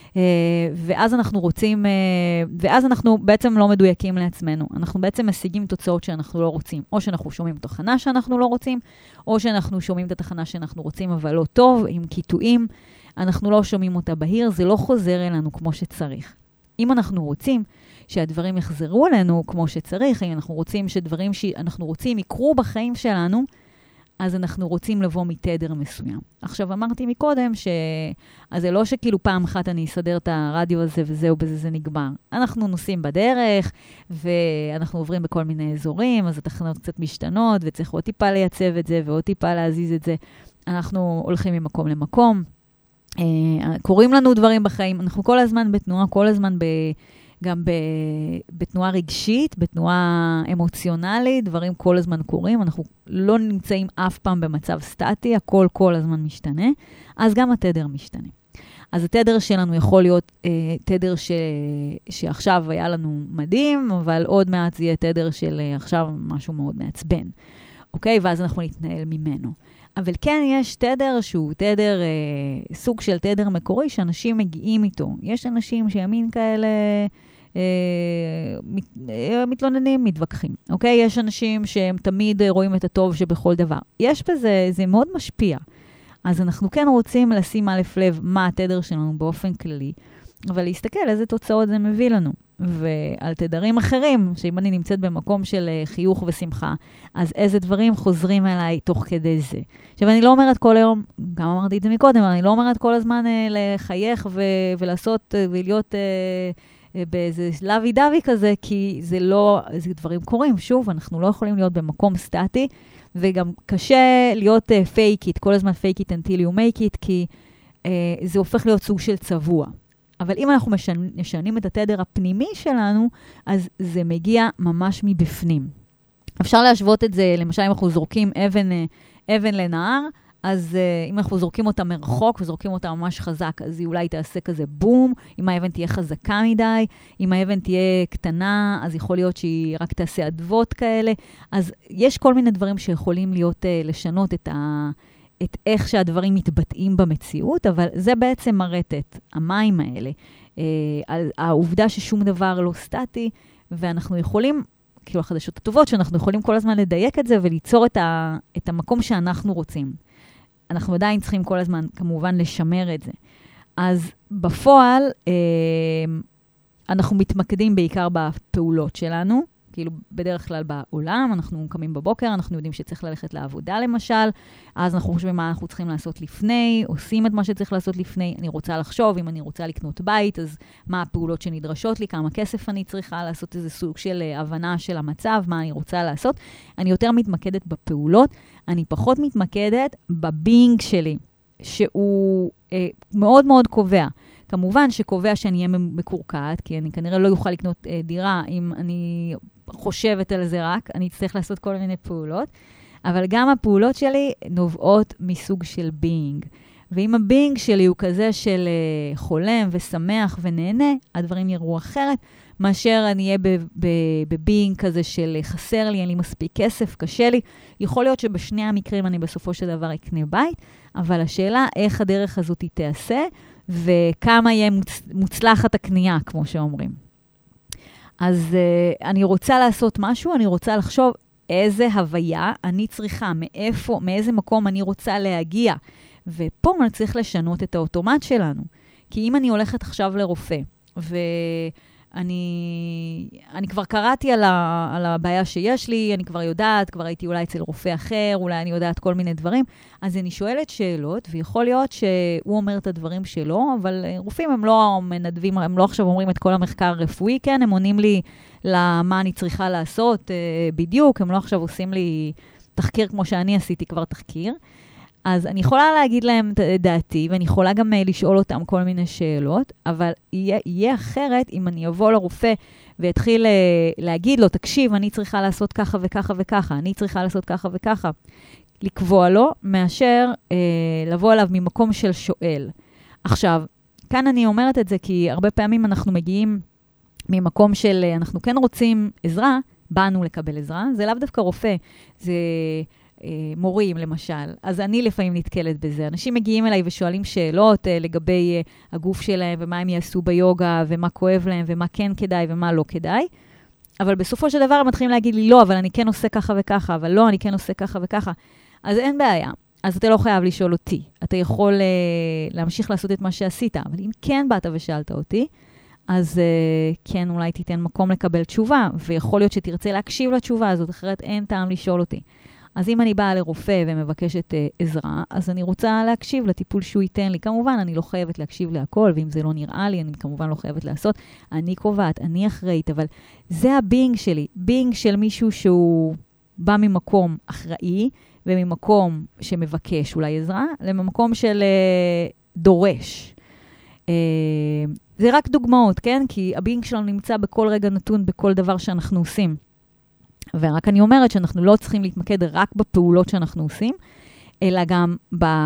Speaker 4: ואז אנחנו רוצים, ואז אנחנו בעצם לא מדויקים לעצמנו. אנחנו בעצם משיגים תוצאות שאנחנו לא רוצים. או שאנחנו שומעים תחנה שאנחנו לא רוצים, או שאנחנו שומעים את התחנה שאנחנו רוצים, אבל לא טוב, עם קיטועים. אנחנו לא שומעים אותה בהיר, זה לא חוזר אלינו כמו שצריך. אם אנחנו רוצים שהדברים יחזרו אלינו כמו שצריך, אם אנחנו רוצים שדברים שאנחנו רוצים יקרו בחיים שלנו, אז אנחנו רוצים לבוא מתדר מסוים. עכשיו, אמרתי מקודם ש... אז זה לא שכאילו פעם אחת אני אסדר את הרדיו הזה וזהו, בזה זה נגמר. אנחנו נוסעים בדרך, ואנחנו עוברים בכל מיני אזורים, אז התחנות קצת משתנות, וצריך עוד טיפה לייצב את זה, ועוד טיפה להזיז את זה. אנחנו הולכים ממקום למקום. קוראים לנו דברים בחיים. אנחנו כל הזמן בתנועה, כל הזמן ב... גם ב, בתנועה רגשית, בתנועה אמוציונלית, דברים כל הזמן קורים, אנחנו לא נמצאים אף פעם במצב סטטי, הכל כל הזמן משתנה, אז גם התדר משתנה. אז התדר שלנו יכול להיות אה, תדר ש, שעכשיו היה לנו מדהים, אבל עוד מעט זה יהיה תדר של אה, עכשיו משהו מאוד מעצבן, אוקיי? ואז אנחנו נתנהל ממנו. אבל כן, יש תדר שהוא תדר, אה, סוג של תדר מקורי שאנשים מגיעים איתו. יש אנשים שימין כאלה אה, מת, אה, מתלוננים, מתווכחים. אוקיי? יש אנשים שהם תמיד רואים את הטוב שבכל דבר. יש בזה, זה מאוד משפיע. אז אנחנו כן רוצים לשים א' לב מה התדר שלנו באופן כללי, אבל להסתכל איזה תוצאות זה מביא לנו. ועל תדרים אחרים, שאם אני נמצאת במקום של חיוך ושמחה, אז איזה דברים חוזרים אליי תוך כדי זה. עכשיו, אני לא אומרת כל היום, גם אמרתי את זה מקודם, אני לא אומרת כל הזמן אה, לחייך ו- ולעשות אה, ולהיות אה, אה, באיזה לוי דווי כזה, כי זה לא, זה דברים קורים. שוב, אנחנו לא יכולים להיות במקום סטטי, וגם קשה להיות אה, fake it, כל הזמן fake it until you make it, כי אה, זה הופך להיות סוג של צבוע. אבל אם אנחנו משנים, משנים את התדר הפנימי שלנו, אז זה מגיע ממש מבפנים. אפשר להשוות את זה, למשל אם אנחנו זורקים אבן, אבן לנהר, אז uh, אם אנחנו זורקים אותה מרחוק וזורקים אותה ממש חזק, אז היא אולי תעשה כזה בום. אם האבן תהיה חזקה מדי, אם האבן תהיה קטנה, אז יכול להיות שהיא רק תעשה עדבות כאלה. אז יש כל מיני דברים שיכולים להיות, uh, לשנות את ה... את איך שהדברים מתבטאים במציאות, אבל זה בעצם מרטט, המים האלה. אה, העובדה ששום דבר לא סטטי, ואנחנו יכולים, כאילו החדשות הטובות, שאנחנו יכולים כל הזמן לדייק את זה וליצור את, ה, את המקום שאנחנו רוצים. אנחנו עדיין צריכים כל הזמן, כמובן, לשמר את זה. אז בפועל, אה, אנחנו מתמקדים בעיקר בפעולות שלנו, כאילו בדרך כלל בעולם, אנחנו קמים בבוקר, אנחנו יודעים שצריך ללכת לעבודה למשל, אז אנחנו חושבים מה אנחנו צריכים לעשות לפני, עושים את מה שצריך לעשות לפני, אני רוצה לחשוב, אם אני רוצה לקנות בית, אז מה הפעולות שנדרשות לי, כמה כסף אני צריכה לעשות, איזה סוג של הבנה של המצב, מה אני רוצה לעשות. אני יותר מתמקדת בפעולות, אני פחות מתמקדת בבינג שלי, שהוא אה, מאוד מאוד קובע. כמובן שקובע שאני אהיה מקורקעת, כי אני כנראה לא יוכל לקנות אה, דירה אם אני חושבת על זה רק, אני אצטרך לעשות כל מיני פעולות, אבל גם הפעולות שלי נובעות מסוג של בינג. ואם הבינג שלי הוא כזה של אה, חולם ושמח ונהנה, הדברים יראו אחרת, מאשר אני אהיה בבינג כזה של חסר לי, אין לי מספיק כסף, קשה לי. יכול להיות שבשני המקרים אני בסופו של דבר אקנה בית, אבל השאלה איך הדרך הזאת תעשה, וכמה יהיה מוצ... מוצלחת הקנייה, כמו שאומרים. אז uh, אני רוצה לעשות משהו, אני רוצה לחשוב איזה הוויה אני צריכה, מאיפה, מאיזה מקום אני רוצה להגיע. ופה אני צריך לשנות את האוטומט שלנו. כי אם אני הולכת עכשיו לרופא, ואני אני כבר קראתי על, ה, על הבעיה שיש לי, אני כבר יודעת, כבר הייתי אולי אצל רופא אחר, אולי אני יודעת כל מיני דברים, אז אני שואלת שאלות, ויכול להיות שהוא אומר את הדברים שלו, אבל רופאים הם לא מנדבים, הם לא עכשיו אומרים את כל המחקר הרפואי, כן, הם עונים לי למה אני צריכה לעשות בדיוק, הם לא עכשיו עושים לי תחקיר כמו שאני עשיתי כבר תחקיר, אז אני יכולה להגיד להם את דעתי, ואני יכולה גם לשאול אותם כל מיני שאלות, אבל יהיה, יהיה אחרת אם אני אבוא לרופא ואתחיל להגיד לו, תקשיב, אני צריכה לעשות ככה וככה וככה, אני צריכה לעשות ככה וככה, לקבוע לו, מאשר אה, לבוא אליו ממקום של שואל. עכשיו, כאן אני אומרת את זה, כי הרבה פעמים אנחנו מגיעים ממקום של, אנחנו כן רוצים עזרה, באנו לקבל עזרה, זה לאו דווקא רופא, זה מורים למשל, אז אני לפעמים נתקלת בזה. אנשים מגיעים אליי ושואלים שאלות לגבי הגוף שלהם ומה הם יעשו ביוגה ומה כואב להם ומה כן כדאי ומה לא כדאי, אבל בסופו של דבר הם מתחילים להגיד לי לא, אבל אני כן עושה ככה וככה, אבל לא, אני כן עושה ככה וככה. אז אין בעיה. אז אתה לא חייב לשאול אותי. אתה יכול uh, להמשיך לעשות את מה שעשית, אבל אם כן באת ושאלת אותי, אז uh, כן אולי תיתן מקום לקבל תשובה, ויכול להיות שתרצה להקשיב לתשובה הזאת, אחרת אין טעם לשאול אותי. אז אם אני באה לרופא ומבקשת uh, עזרה, אז אני רוצה להקשיב לטיפול שהוא ייתן לי. כמובן, אני לא חייבת להקשיב להכל, ואם זה לא נראה לי, אני כמובן לא חייבת לעשות. אני קובעת, אני אחראית, אבל זה הבינג שלי. בינג של מישהו שהוא בא ממקום אחראי, וממקום שמבקש אולי עזרה, למקום של uh, דורש. Uh, זה רק דוגמאות, כן? כי הבינג שלנו נמצא בכל רגע נתון, בכל דבר שאנחנו עושים. ורק אני אומרת שאנחנו לא צריכים להתמקד רק בפעולות שאנחנו עושים, אלא גם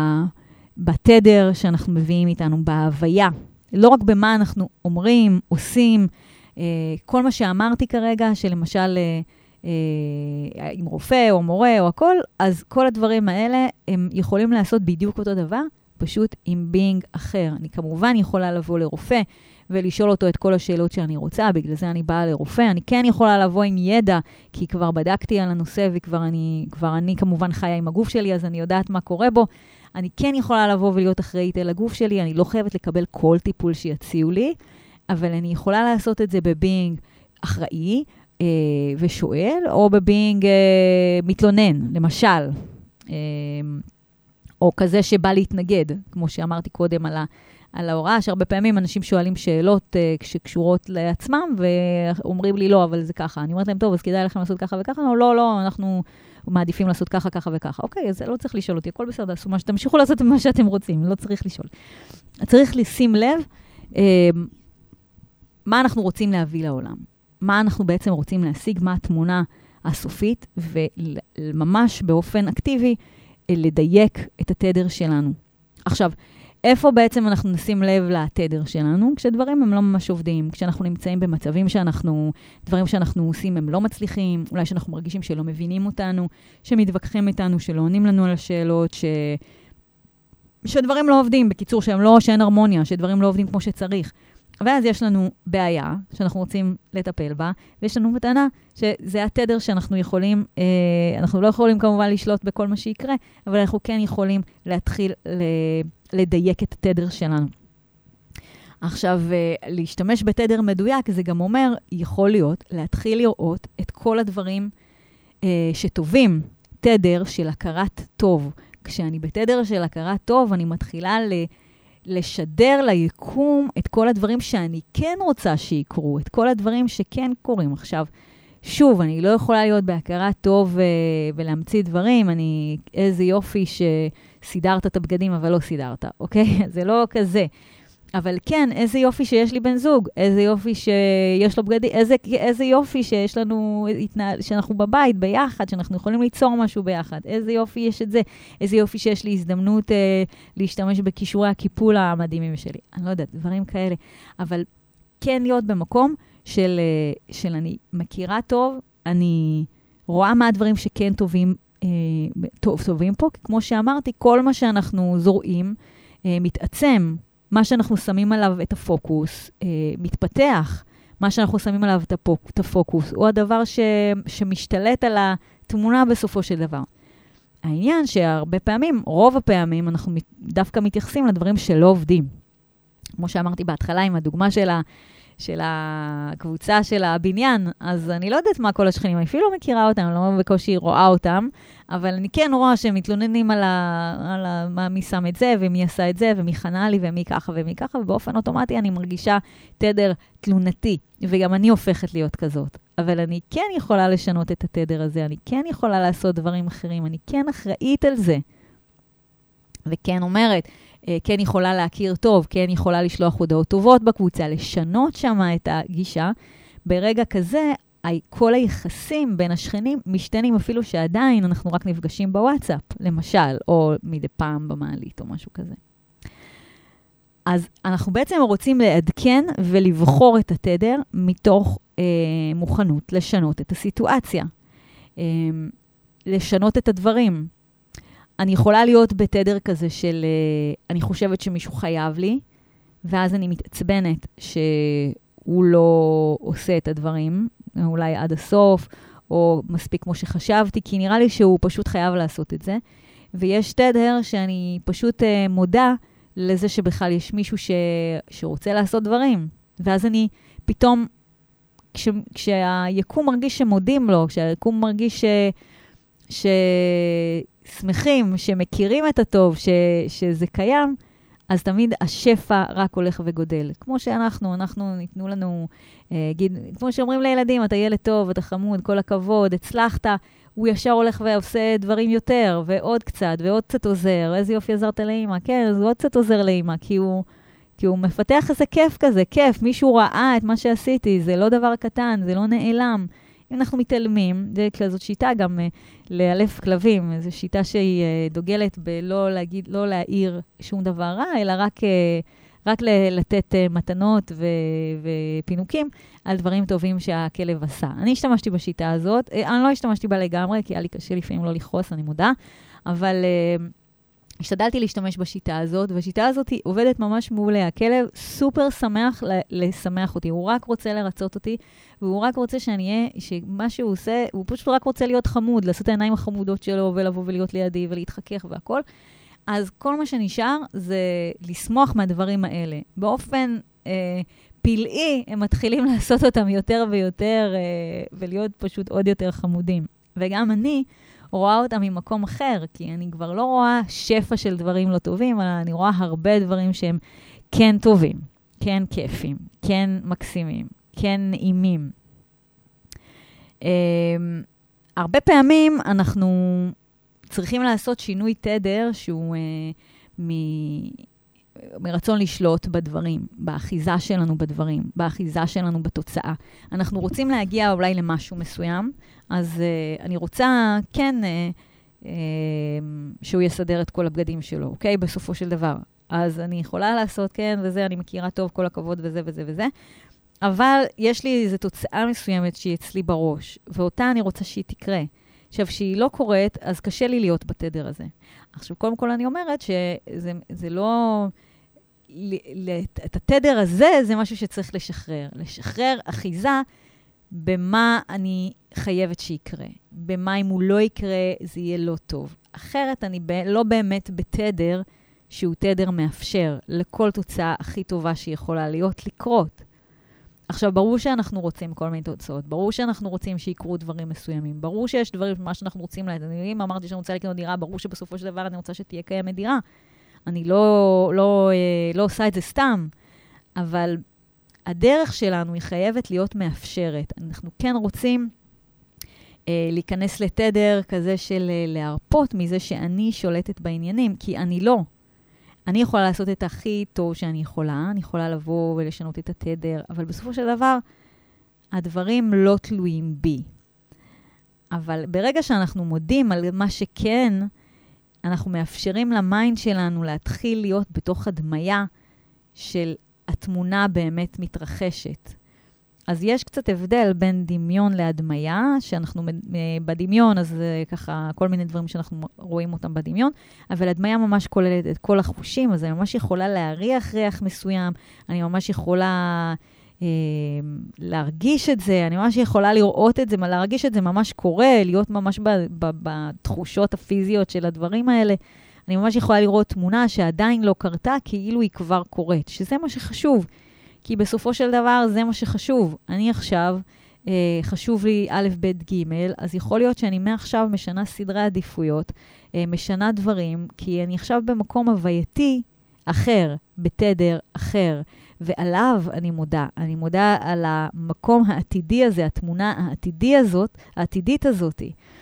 Speaker 4: בתדר שאנחנו מביאים איתנו, בהוויה. לא רק במה אנחנו אומרים, עושים, כל מה שאמרתי כרגע, שלמשל עם רופא או מורה או הכל, אז כל הדברים האלה הם יכולים לעשות בדיוק אותו דבר, פשוט עם בינג אחר. אני כמובן יכולה לבוא לרופא, ולשאול אותו את כל השאלות שאני רוצה, בגלל זה אני באה לרופא. אני כן יכולה לבוא עם ידע, כי כבר בדקתי על הנושא, וכבר אני, כבר אני כמובן חיה עם הגוף שלי, אז אני יודעת מה קורה בו. אני כן יכולה לבוא ולהיות אחראית על הגוף שלי, אני לא חייבת לקבל כל טיפול שיציעו לי, אבל אני יכולה לעשות את זה בבינג אחראי אה, ושואל, או בבינג אה, מתלונן, למשל. אה, או כזה שבא להתנגד, כמו שאמרתי קודם על ה... על ההוראה, שהרבה פעמים אנשים שואלים שאלות uh, שקשורות לעצמם, ואומרים לי לא, אבל זה ככה. אני אומרת להם, טוב, אז כדאי לכם לעשות ככה וככה? לא, לא, לא, אנחנו מעדיפים לעשות ככה, ככה וככה. אוקיי, אז לא צריך לשאול אותי, הכל בסדר, עשו מה שתמשיכו לעשות מה שאתם רוצים, לא צריך לשאול. צריך לשים לב uh, מה אנחנו רוצים להביא לעולם. מה אנחנו בעצם רוצים להשיג, מה התמונה הסופית, וממש באופן אקטיבי לדייק את התדר שלנו. עכשיו, איפה בעצם אנחנו נשים לב לתדר שלנו? כשדברים הם לא ממש עובדים, כשאנחנו נמצאים במצבים שאנחנו, דברים שאנחנו עושים הם לא מצליחים, אולי שאנחנו מרגישים שלא מבינים אותנו, שמתווכחים איתנו, שלא עונים לנו על השאלות, ש... שדברים לא עובדים, בקיצור שהם לא, שאין הרמוניה, שדברים לא עובדים כמו שצריך. ואז יש לנו בעיה שאנחנו רוצים לטפל בה, ויש לנו מתנה שזה התדר שאנחנו יכולים, אה, אנחנו לא יכולים כמובן לשלוט בכל מה שיקרה, אבל אנחנו כן יכולים להתחיל לדייק את התדר שלנו. עכשיו, להשתמש בתדר מדויק, זה גם אומר, יכול להיות, להתחיל לראות את כל הדברים אה, שטובים, תדר של הכרת טוב. כשאני בתדר של הכרת טוב, אני מתחילה ל, לשדר ליקום את כל הדברים שאני כן רוצה שיקרו, את כל הדברים שכן קורים. עכשיו, שוב, אני לא יכולה להיות בהכרת טוב אה, ולהמציא דברים, אני, איזה יופי שסידרת את הבגדים, אבל לא סידרת, אוקיי? זה לא כזה. אבל כן, איזה יופי שיש לי בן זוג, איזה יופי שיש לו בגדים, איזה, איזה יופי שיש לנו, שאנחנו בבית ביחד, שאנחנו יכולים ליצור משהו ביחד, איזה יופי יש את זה, איזה יופי שיש לי הזדמנות אה, להשתמש בכישורי הקיפול המדהימים שלי. אני לא יודעת, דברים כאלה. אבל כן להיות במקום של, של אני מכירה טוב, אני רואה מה הדברים שכן טובים, אה, טוב, טובים פה, כמו שאמרתי, כל מה שאנחנו זורעים אה, מתעצם, מה שאנחנו שמים עליו את הפוקוס, אה, מתפתח. מה שאנחנו שמים עליו את, הפוק, את הפוקוס, הוא הדבר ש, שמשתלט על התמונה בסופו של דבר. העניין שהרבה פעמים, רוב הפעמים, אנחנו דווקא מתייחסים לדברים שלא עובדים. כמו שאמרתי בהתחלה עם הדוגמה של, ה, של הקבוצה של הבניין, אז אני לא יודעת מה כל השכנים, אני אפילו לא מכירה אותם, אני לא בקושי רואה אותם, אבל אני כן רואה שהם מתלוננים על, ה, על ה, מה, מי שם את זה, ומי עשה את זה, ומי חנה לי, ומי ככה ומי ככה, ובאופן אוטומטי אני מרגישה תדר תלונתי, וגם אני הופכת להיות כזאת. אבל אני כן יכולה לשנות את התדר הזה, אני כן יכולה לעשות דברים אחרים, אני כן אחראית על זה. וכן אומרת, כן יכולה להכיר טוב, כן יכולה לשלוח הודעות טובות בקבוצה, לשנות שמה את הגישה. ברגע כזה, כל היחסים בין השכנים משתנים אפילו שעדיין אנחנו רק נפגשים בוואטסאפ, למשל, או מדי פעם במעלית או משהו כזה. אז אנחנו בעצם רוצים לעדכן ולבחור את התדר מתוך אה, מוכנות לשנות את הסיטואציה. אה, לשנות את הדברים. אני יכולה להיות בתדר כזה של, אה, אני חושבת שמישהו חייב לי, ואז אני מתעצבנת שהוא לא עושה את הדברים, אולי עד הסוף, או מספיק כמו שחשבתי, כי נראה לי שהוא פשוט חייב לעשות את זה. ויש תדר שאני פשוט אה, מודה לזה שבכלל יש מישהו ש... שרוצה לעשות דברים. ואז אני פתאום, כש... כשהיקום מרגיש שמודים לו, כשהיקום מרגיש ש... ששמחים, שמכירים את הטוב, ש... שזה קיים, אז תמיד השפע רק הולך וגודל. כמו שאנחנו, אנחנו ניתנו לנו, אה, גיד, כמו שאומרים לילדים, אתה ילד טוב, אתה חמוד, כל הכבוד, הצלחת, הוא ישר הולך ועושה דברים יותר, ועוד קצת, ועוד קצת עוזר. איזה יופי עזרת לאמא? כן, אז הוא עוד קצת עוזר לאמא, כי הוא, כי הוא מפתח איזה כיף כזה, כיף. מישהו ראה את מה שעשיתי, זה לא דבר קטן, זה לא נעלם. אם אנחנו מתעלמים, זה כזאת שיטה גם uh, לאלף כלבים, זו שיטה שהיא uh, דוגלת בלא להגיד, לא להעיר שום דבר רע, אלא רק, uh, רק לתת uh, מתנות ו- ופינוקים על דברים טובים שהכלב עשה. אני השתמשתי בשיטה הזאת, uh, אני לא השתמשתי בה לגמרי, כי היה לי קשה לפעמים לא לכעוס, אני מודה, אבל uh, השתדלתי להשתמש בשיטה הזאת, והשיטה הזאת היא עובדת ממש מעולה. הכלב סופר שמח לשמח אותי, הוא רק רוצה לרצות אותי, והוא רק רוצה שאני אהיה, שמה שהוא עושה, הוא פשוט רק רוצה להיות חמוד, לעשות את העיניים החמודות שלו, ולבוא ולהיות לידי, ולהתחכך והכל. אז כל מה שנשאר זה לשמוח מהדברים האלה. באופן אה, פלאי, הם מתחילים לעשות אותם יותר ויותר, אה, ולהיות פשוט עוד יותר חמודים. וגם אני רואה אותם ממקום אחר, כי אני כבר לא רואה שפע של דברים לא טובים, אלא אני רואה הרבה דברים שהם כן טובים, כן כיפים, כן מקסימים, כן נעימים. Uh, הרבה פעמים אנחנו צריכים לעשות שינוי תדר שהוא uh, מ... מרצון לשלוט בדברים, באחיזה שלנו בדברים, באחיזה שלנו בתוצאה. אנחנו רוצים להגיע אולי למשהו מסוים, אז uh, אני רוצה, כן, uh, uh, שהוא יסדר את כל הבגדים שלו, אוקיי? בסופו של דבר. אז אני יכולה לעשות, כן, וזה, אני מכירה טוב, כל הכבוד וזה וזה וזה. אבל יש לי איזו תוצאה מסוימת שהיא אצלי בראש, ואותה אני רוצה שהיא תקרה. עכשיו, שהיא לא קורית, אז קשה לי להיות בתדר הזה. עכשיו, קודם כל אני אומרת שזה זה לא... את התדר הזה, זה משהו שצריך לשחרר. לשחרר אחיזה במה אני חייבת שיקרה. במה אם הוא לא יקרה, זה יהיה לא טוב. אחרת אני לא באמת בתדר שהוא תדר מאפשר לכל תוצאה הכי טובה שיכולה להיות לקרות. עכשיו, ברור שאנחנו רוצים כל מיני תוצאות. ברור שאנחנו רוצים שיקרו דברים מסוימים. ברור שיש דברים, מה שאנחנו רוצים להגיד. אני אמרתי שאני רוצה לקנות דירה, ברור שבסופו של דבר אני רוצה שתהיה קיימת דירה. אני לא, לא, לא עושה את זה סתם, אבל הדרך שלנו היא חייבת להיות מאפשרת. אנחנו כן רוצים אה, להיכנס לתדר כזה של אה, להרפות מזה שאני שולטת בעניינים, כי אני לא. אני יכולה לעשות את הכי טוב שאני יכולה, אני יכולה לבוא ולשנות את התדר, אבל בסופו של דבר, הדברים לא תלויים בי. אבל ברגע שאנחנו מודים על מה שכן, אנחנו מאפשרים למיינד שלנו להתחיל להיות בתוך הדמיה של התמונה באמת מתרחשת. אז יש קצת הבדל בין דמיון להדמיה, שאנחנו בדמיון, אז ככה כל מיני דברים שאנחנו רואים אותם בדמיון, אבל הדמיה ממש כוללת את כל החושים, אז אני ממש יכולה להריח ריח מסוים, אני ממש יכולה אה, להרגיש את זה, אני ממש יכולה לראות את זה, להרגיש את זה ממש קורה, להיות ממש ב, ב, בתחושות הפיזיות של הדברים האלה. אני ממש יכולה לראות תמונה שעדיין לא קרתה, כאילו היא כבר קורית, שזה מה שחשוב. כי בסופו של דבר זה מה שחשוב. אני עכשיו, אה, חשוב לי א', ב', ג', אז יכול להיות שאני מעכשיו משנה סדרי עדיפויות, אה, משנה דברים, כי אני עכשיו במקום הווייתי אחר, בתדר אחר, ועליו אני מודה. אני מודה על המקום העתידי הזה, התמונה העתידי הזאת, העתידית הזאת.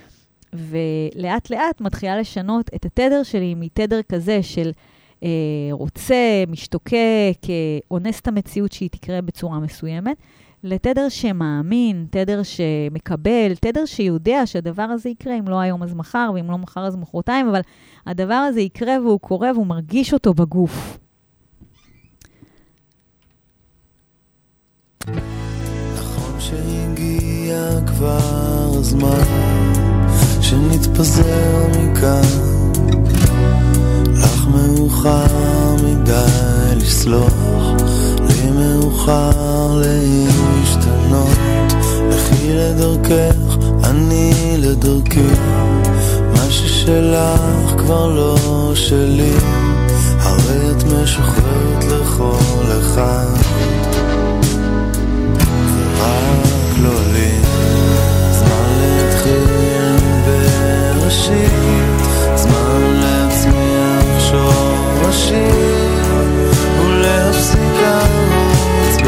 Speaker 4: ולאט לאט מתחילה לשנות את התדר שלי מתדר כזה של אה, רוצה, משתוקק, אה, אונס את המציאות שהיא תקרה בצורה מסוימת, לתדר שמאמין, תדר שמקבל, תדר שיודע שהדבר הזה יקרה, אם לא היום אז מחר, ואם לא מחר אז מחרתיים, אבל הדבר הזה יקרה והוא קורה והוא מרגיש אותו בגוף.
Speaker 5: נכון שהגיע כבר הזמן שנתפזר מכאן, לך מאוחר מדי לסלוח, לי מאוחר להשתנות, לכי לדרכך, אני לדרכי, מה ששלך כבר לא שלי, הרי את משוחררת לכל אחד, ורק לא לי, זמן להתחיל בראשית, זמן להצמיח שורשים ולהפסיק לרוץ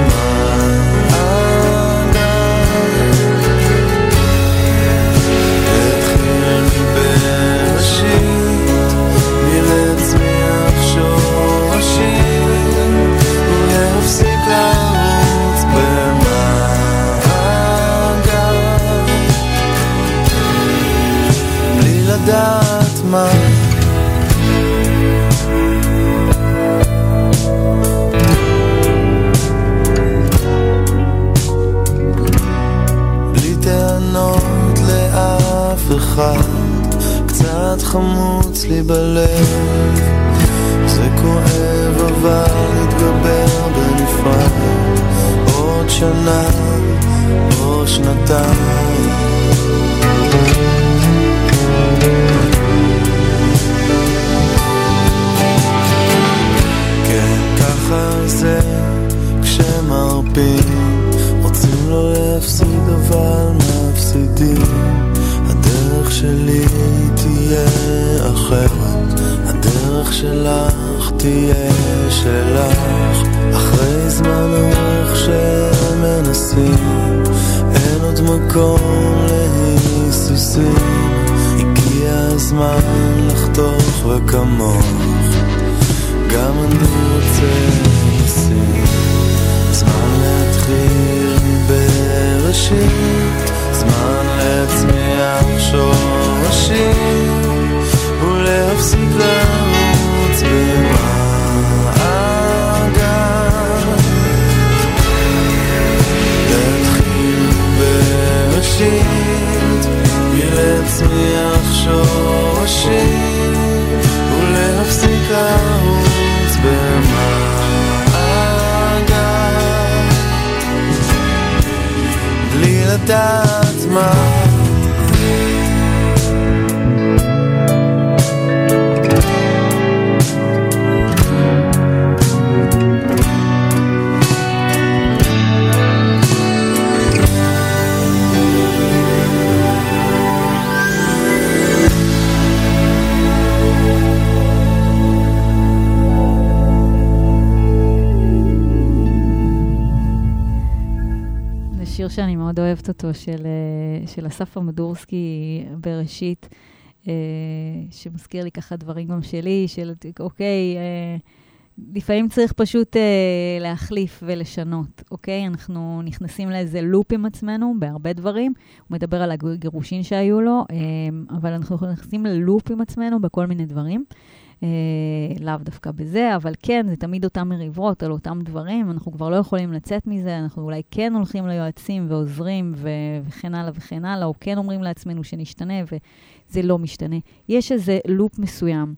Speaker 5: במעגל, להתחיל בראשית מלהצמיח שורשים ולהפסיק לרוץ במעגל בלי לדעת מה קצת חמוץ לי בלב, זה כואב אבל נתגבר בנפרד, עוד שנה או שנתיים, כן ככה זה כשמרפים, רוצים לא להפסיד אבל מפסידים, הדרך שלי תהיה אחרת, הדרך שלך תהיה שלך, אחרי זמן ארוך שמנסים, אין עוד מקום להיסוסים, הגיע הזמן לחתוך וכמוך, גם אני רוצה לשים, זמן להתחיל בראשית, זמן להצמיח שורשים ולהפסיק לרוץ במעגל, להתחיל בראשית ולהצמיח שורשים ולהפסיק לרוץ במעגל. את עצמה.
Speaker 4: שיר שאני מאוד אוהבת אותו, של, של אסף אמדורסקי בראשית, שמזכיר לי ככה דברים גם שלי, של אוקיי, לפעמים צריך פשוט להחליף ולשנות, אוקיי? אנחנו נכנסים לאיזה לופ עם עצמנו בהרבה דברים, הוא מדבר על הגירושין שהיו לו, אבל אנחנו נכנסים ללופ עם עצמנו בכל מיני דברים, לאו דווקא בזה, אבל כן, זה תמיד אותם מריבות על אותם דברים, אנחנו כבר לא יכולים לצאת מזה, אנחנו אולי כן הולכים ליועצים ועוזרים ו- וכן הלאה וכן הלאה, או כן אומרים לעצמנו שנשתנה, וזה לא משתנה. יש איזה לופ מסוים,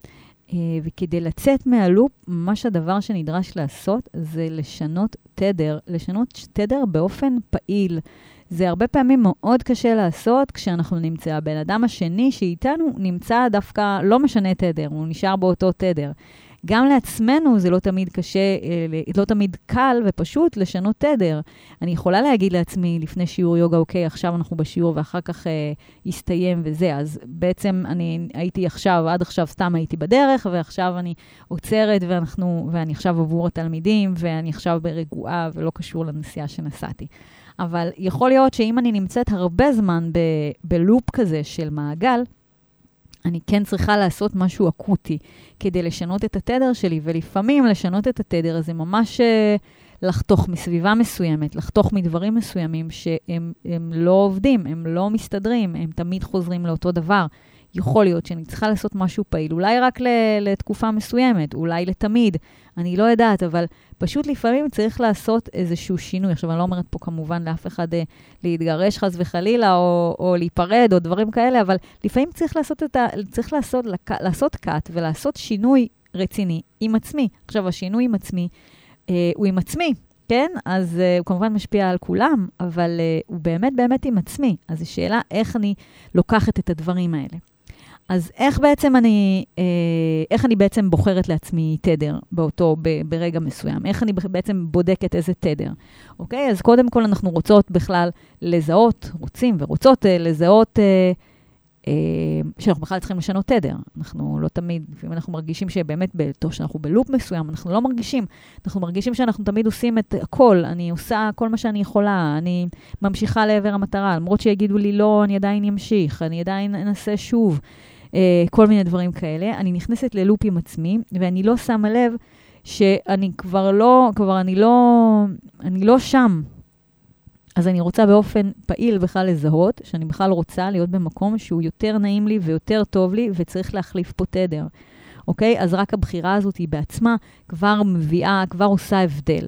Speaker 4: וכדי לצאת מהלופ, ממש הדבר שנדרש לעשות, זה לשנות תדר, לשנות תדר באופן פעיל. זה הרבה פעמים מאוד קשה לעשות כשאנחנו נמצא. הבן אדם השני שאיתנו נמצא דווקא לא משנה תדר, הוא נשאר באותו תדר. גם לעצמנו זה לא תמיד קשה, לא תמיד קל ופשוט לשנות תדר. אני יכולה להגיד לעצמי לפני שיעור יוגה, אוקיי, עכשיו אנחנו בשיעור ואחר כך אה, יסתיים וזה, אז בעצם אני הייתי עכשיו, עד עכשיו סתם הייתי בדרך, ועכשיו אני עוצרת ואנחנו, ואני עכשיו עבור התלמידים, ואני עכשיו ברגועה ולא קשור לנסיעה שנסעתי. אבל יכול להיות שאם אני נמצאת הרבה זמן ב- בלופ כזה של מעגל, אני כן צריכה לעשות משהו אקוטי כדי לשנות את התדר שלי, ולפעמים לשנות את התדר הזה ממש לחתוך מסביבה מסוימת, לחתוך מדברים מסוימים שהם הם לא עובדים, הם לא מסתדרים, הם תמיד חוזרים לאותו דבר. יכול להיות שאני צריכה לעשות משהו פעיל, אולי רק לתקופה מסוימת, אולי לתמיד, אני לא יודעת, אבל פשוט לפעמים צריך לעשות איזשהו שינוי. עכשיו, אני לא אומרת פה כמובן לאף אחד אה, להתגרש חס וחלילה, או, או להיפרד, או דברים כאלה, אבל לפעמים צריך לעשות, את ה, צריך לעשות, לק, לעשות קאט, ולעשות שינוי רציני עם עצמי. עכשיו, השינוי עם עצמי, אה, הוא עם עצמי, כן? אז אה, הוא כמובן משפיע על כולם, אבל אה, הוא באמת באמת עם עצמי. אז זו שאלה איך אני לוקחת את הדברים האלה. אז איך בעצם אני, אה, איך אני בעצם בוחרת לעצמי תדר באותו, ב, ברגע מסוים? איך אני בעצם בודקת איזה תדר? אוקיי? אז קודם כל אנחנו רוצות בכלל לזהות, רוצים ורוצות אה, לזהות, אה, אה, שאנחנו בכלל צריכים לשנות תדר. אנחנו לא תמיד, לפעמים אנחנו מרגישים שבאמת, טוב, שאנחנו בלופ מסוים, אנחנו לא מרגישים. אנחנו מרגישים שאנחנו תמיד עושים את הכל. אני עושה כל מה שאני יכולה, אני ממשיכה לעבר המטרה. למרות שיגידו לי לא, אני עדיין אמשיך, אני עדיין אנסה שוב. כל מיני דברים כאלה. אני נכנסת ללופ עם עצמי, ואני לא שמה לב שאני כבר לא, כבר אני לא, אני לא שם. אז אני רוצה באופן פעיל בכלל לזהות, שאני בכלל רוצה להיות במקום שהוא יותר נעים לי ויותר טוב לי, וצריך להחליף פה תדר. אוקיי? אז רק הבחירה הזאת היא בעצמה כבר מביאה, כבר עושה הבדל.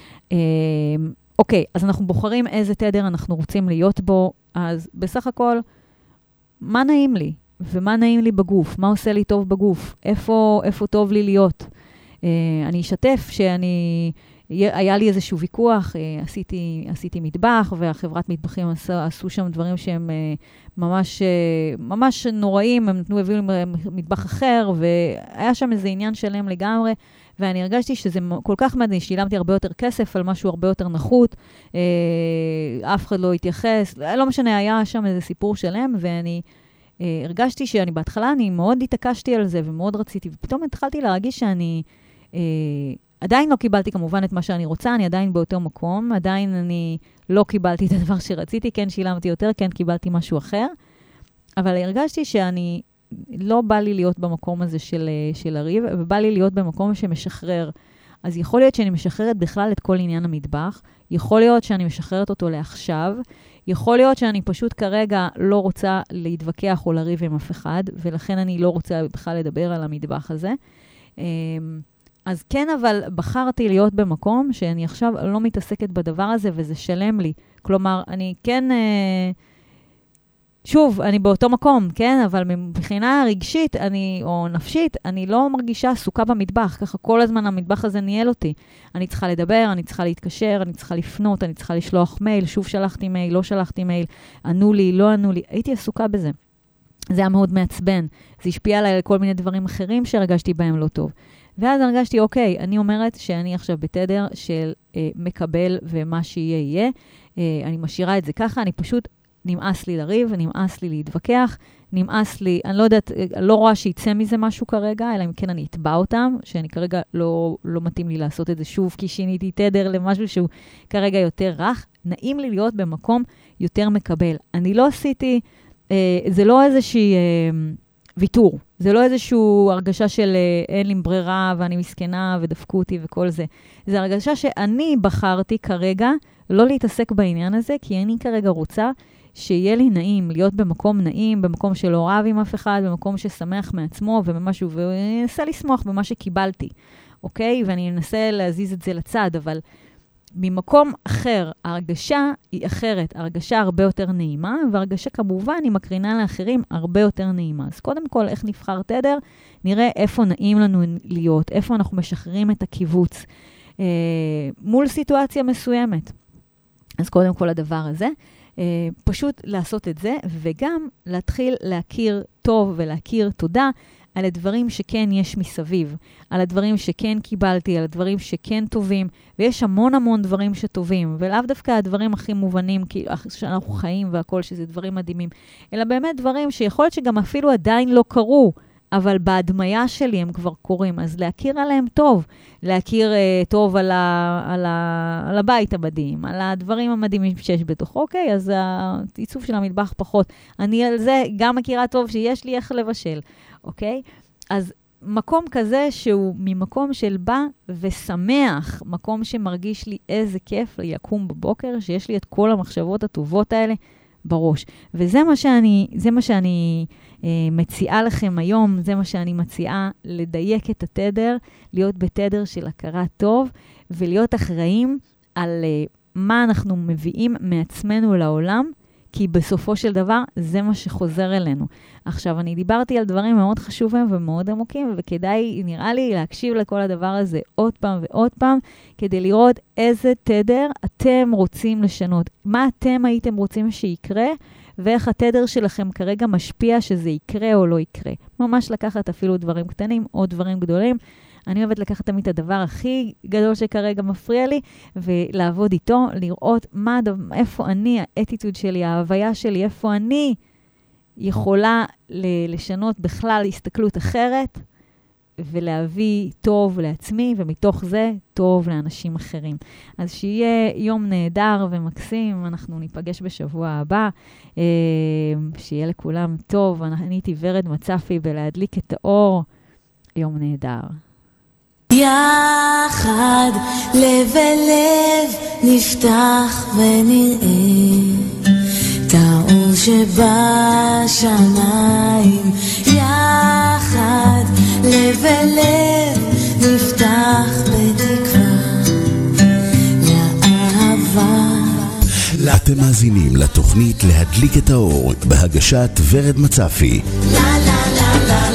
Speaker 4: אוקיי, אז אנחנו בוחרים איזה תדר אנחנו רוצים להיות בו, אז בסך הכל, מה נעים לי? ומה נעים לי בגוף? מה עושה לי טוב בגוף? איפה, איפה טוב לי להיות? Uh, אני אשתף שאני, היה לי איזשהו ויכוח, uh, עשיתי, עשיתי מטבח, והחברת מטבחים עשו, עשו שם דברים שהם uh, ממש, uh, ממש נוראים, הם נתנו, הביאו מטבח אחר, והיה שם איזה עניין שלם לגמרי, ואני הרגשתי שזה כל כך מדהים, שילמתי הרבה יותר כסף על משהו הרבה יותר נחות, uh, אף אחד לא התייחס, לא משנה, היה שם איזה סיפור שלם, ואני, Uh, הרגשתי שאני בהתחלה, אני מאוד התעקשתי על זה ומאוד רציתי, ופתאום התחלתי להרגיש שאני uh, עדיין לא קיבלתי כמובן את מה שאני רוצה, אני עדיין באותו מקום, עדיין אני לא קיבלתי את הדבר שרציתי, כן שילמתי יותר, כן קיבלתי משהו אחר, אבל הרגשתי שאני לא בא לי להיות במקום הזה של, של הריב, ובא לי להיות במקום שמשחרר. אז יכול להיות שאני משחררת בכלל את כל עניין המטבח, יכול להיות שאני משחררת אותו לעכשיו, יכול להיות שאני פשוט כרגע לא רוצה להתווכח או לריב עם אף אחד, ולכן אני לא רוצה בכלל לדבר על המטבח הזה. אז כן, אבל בחרתי להיות במקום שאני עכשיו לא מתעסקת בדבר הזה, וזה שלם לי. כלומר, אני כן, שוב, אני באותו מקום, כן? אבל מבחינה רגשית, אני, או נפשית, אני לא מרגישה עסוקה במטבח. ככה כל הזמן המטבח הזה ניהל אותי. אני צריכה לדבר, אני צריכה להתקשר, אני צריכה לפנות, אני צריכה לשלוח מייל, שוב שלחתי מייל, לא שלחתי מייל, ענו לי, לא ענו לי. הייתי עסוקה בזה. זה היה מאוד מעצבן. זה השפיע עליי על כל מיני דברים אחרים שהרגשתי בהם לא טוב. ואז הרגשתי, אוקיי, אני אומרת שאני עכשיו בתדר של אה, מקבל ומה שיהיה יהיה. אה, אני משאירה את זה ככה, אני פשוט נמאס לי לריב, נמאס לי להתווכח, נמאס לי, אני לא יודעת, לא רואה שיצא מזה משהו כרגע, אלא אם כן אני אתבע אותם, שאני כרגע לא, לא מתאים לי לעשות את זה שוב, כי שיניתי תדר למשהו שהוא כרגע יותר רך. נעים לי להיות במקום יותר מקבל. אני לא עשיתי, אה, זה לא איזושהי אה, ויתור, זה לא איזושהי הרגשה של אה, אין לי ברירה ואני מסכנה ודפקו אותי וכל זה. זה הרגשה שאני בחרתי כרגע לא להתעסק בעניין הזה, כי אני כרגע רוצה שיהיה לי נעים, להיות במקום נעים, במקום שלא רב עם אף אחד, במקום ששמח מעצמו ובמשהו, ואני אנסה לשמוח במה שקיבלתי, אוקיי? ואני אנסה להזיז את זה לצד, אבל ממקום אחר, ההרגשה היא אחרת, ההרגשה הרבה יותר נעימה, והרגשה כמובן היא מקרינה לאחרים הרבה יותר נעימה. אז קודם כל, איך נבחר תדר? נראה איפה נעים לנו להיות, איפה אנחנו משחררים את הקיבוץ, אה, מול סיטואציה מסוימת. אז קודם כל הדבר הזה, Uh, פשוט לעשות את זה, וגם להתחיל להכיר טוב ולהכיר תודה על הדברים שכן יש מסביב, על הדברים שכן קיבלתי, על הדברים שכן טובים, ויש המון המון דברים שטובים, ולאו דווקא הדברים הכי מובנים, כי שאנחנו חיים והכל, שזה דברים מדהימים, אלא באמת דברים שיכול להיות שגם אפילו עדיין לא קרו, אבל בהדמיה שלי הם כבר קורים, אז להכיר עליהם טוב, להכיר uh, טוב על, ה, על, ה, על הבית המדהים, על הדברים המדהימים שיש בתוך, אוקיי, אז העיצוב של המטבח פחות. אני על זה גם מכירה טוב שיש לי איך לבשל, אוקיי? אז מקום כזה שהוא ממקום של בא ושמח, מקום שמרגיש לי איזה כיף לקום בבוקר, שיש לי את כל המחשבות הטובות האלה בראש. וזה מה שאני, זה מה שאני אה, מציעה לכם היום, זה מה שאני מציעה לדייק את התדר, להיות בתדר של הכרה טוב, ולהיות אחראים על אה, מה אנחנו מביאים מעצמנו לעולם, כי בסופו של דבר זה מה שחוזר אלינו. עכשיו, אני דיברתי על דברים מאוד חשובים ומאוד עמוקים, וכדאי, נראה לי, להקשיב לכל הדבר הזה עוד פעם ועוד פעם, כדי לראות איזה תדר אתם רוצים לשנות. מה אתם הייתם רוצים שיקרה, ואיך התדר שלכם כרגע משפיע שזה יקרה או לא יקרה. ממש לקחת אפילו דברים קטנים או דברים גדולים. אני אוהבת לקחת תמיד את הדבר הכי גדול שכרגע מפריע לי, ולעבוד איתו, לראות מה, איפה אני, האטיטוד שלי, ההוויה שלי, איפה אני יכולה לשנות בכלל הסתכלות אחרת, ולהביא טוב לעצמי, ומתוך זה טוב לאנשים אחרים. אז שיהיה יום נהדר ומקסים, אנחנו ניפגש בשבוע הבא, שיהיה לכולם טוב, אני הייתי ורד מצפי בלהדליק את האור, יום נהדר.
Speaker 3: יחד לב אל לב נפתח ונראה את האור שבשמיים. יחד לב אל לב נפתח בתקווה לאהבה.
Speaker 2: אתם מאזינים לתוכנית להדליק את האור בהגשת ורד מצפי.
Speaker 3: לה לה לה לה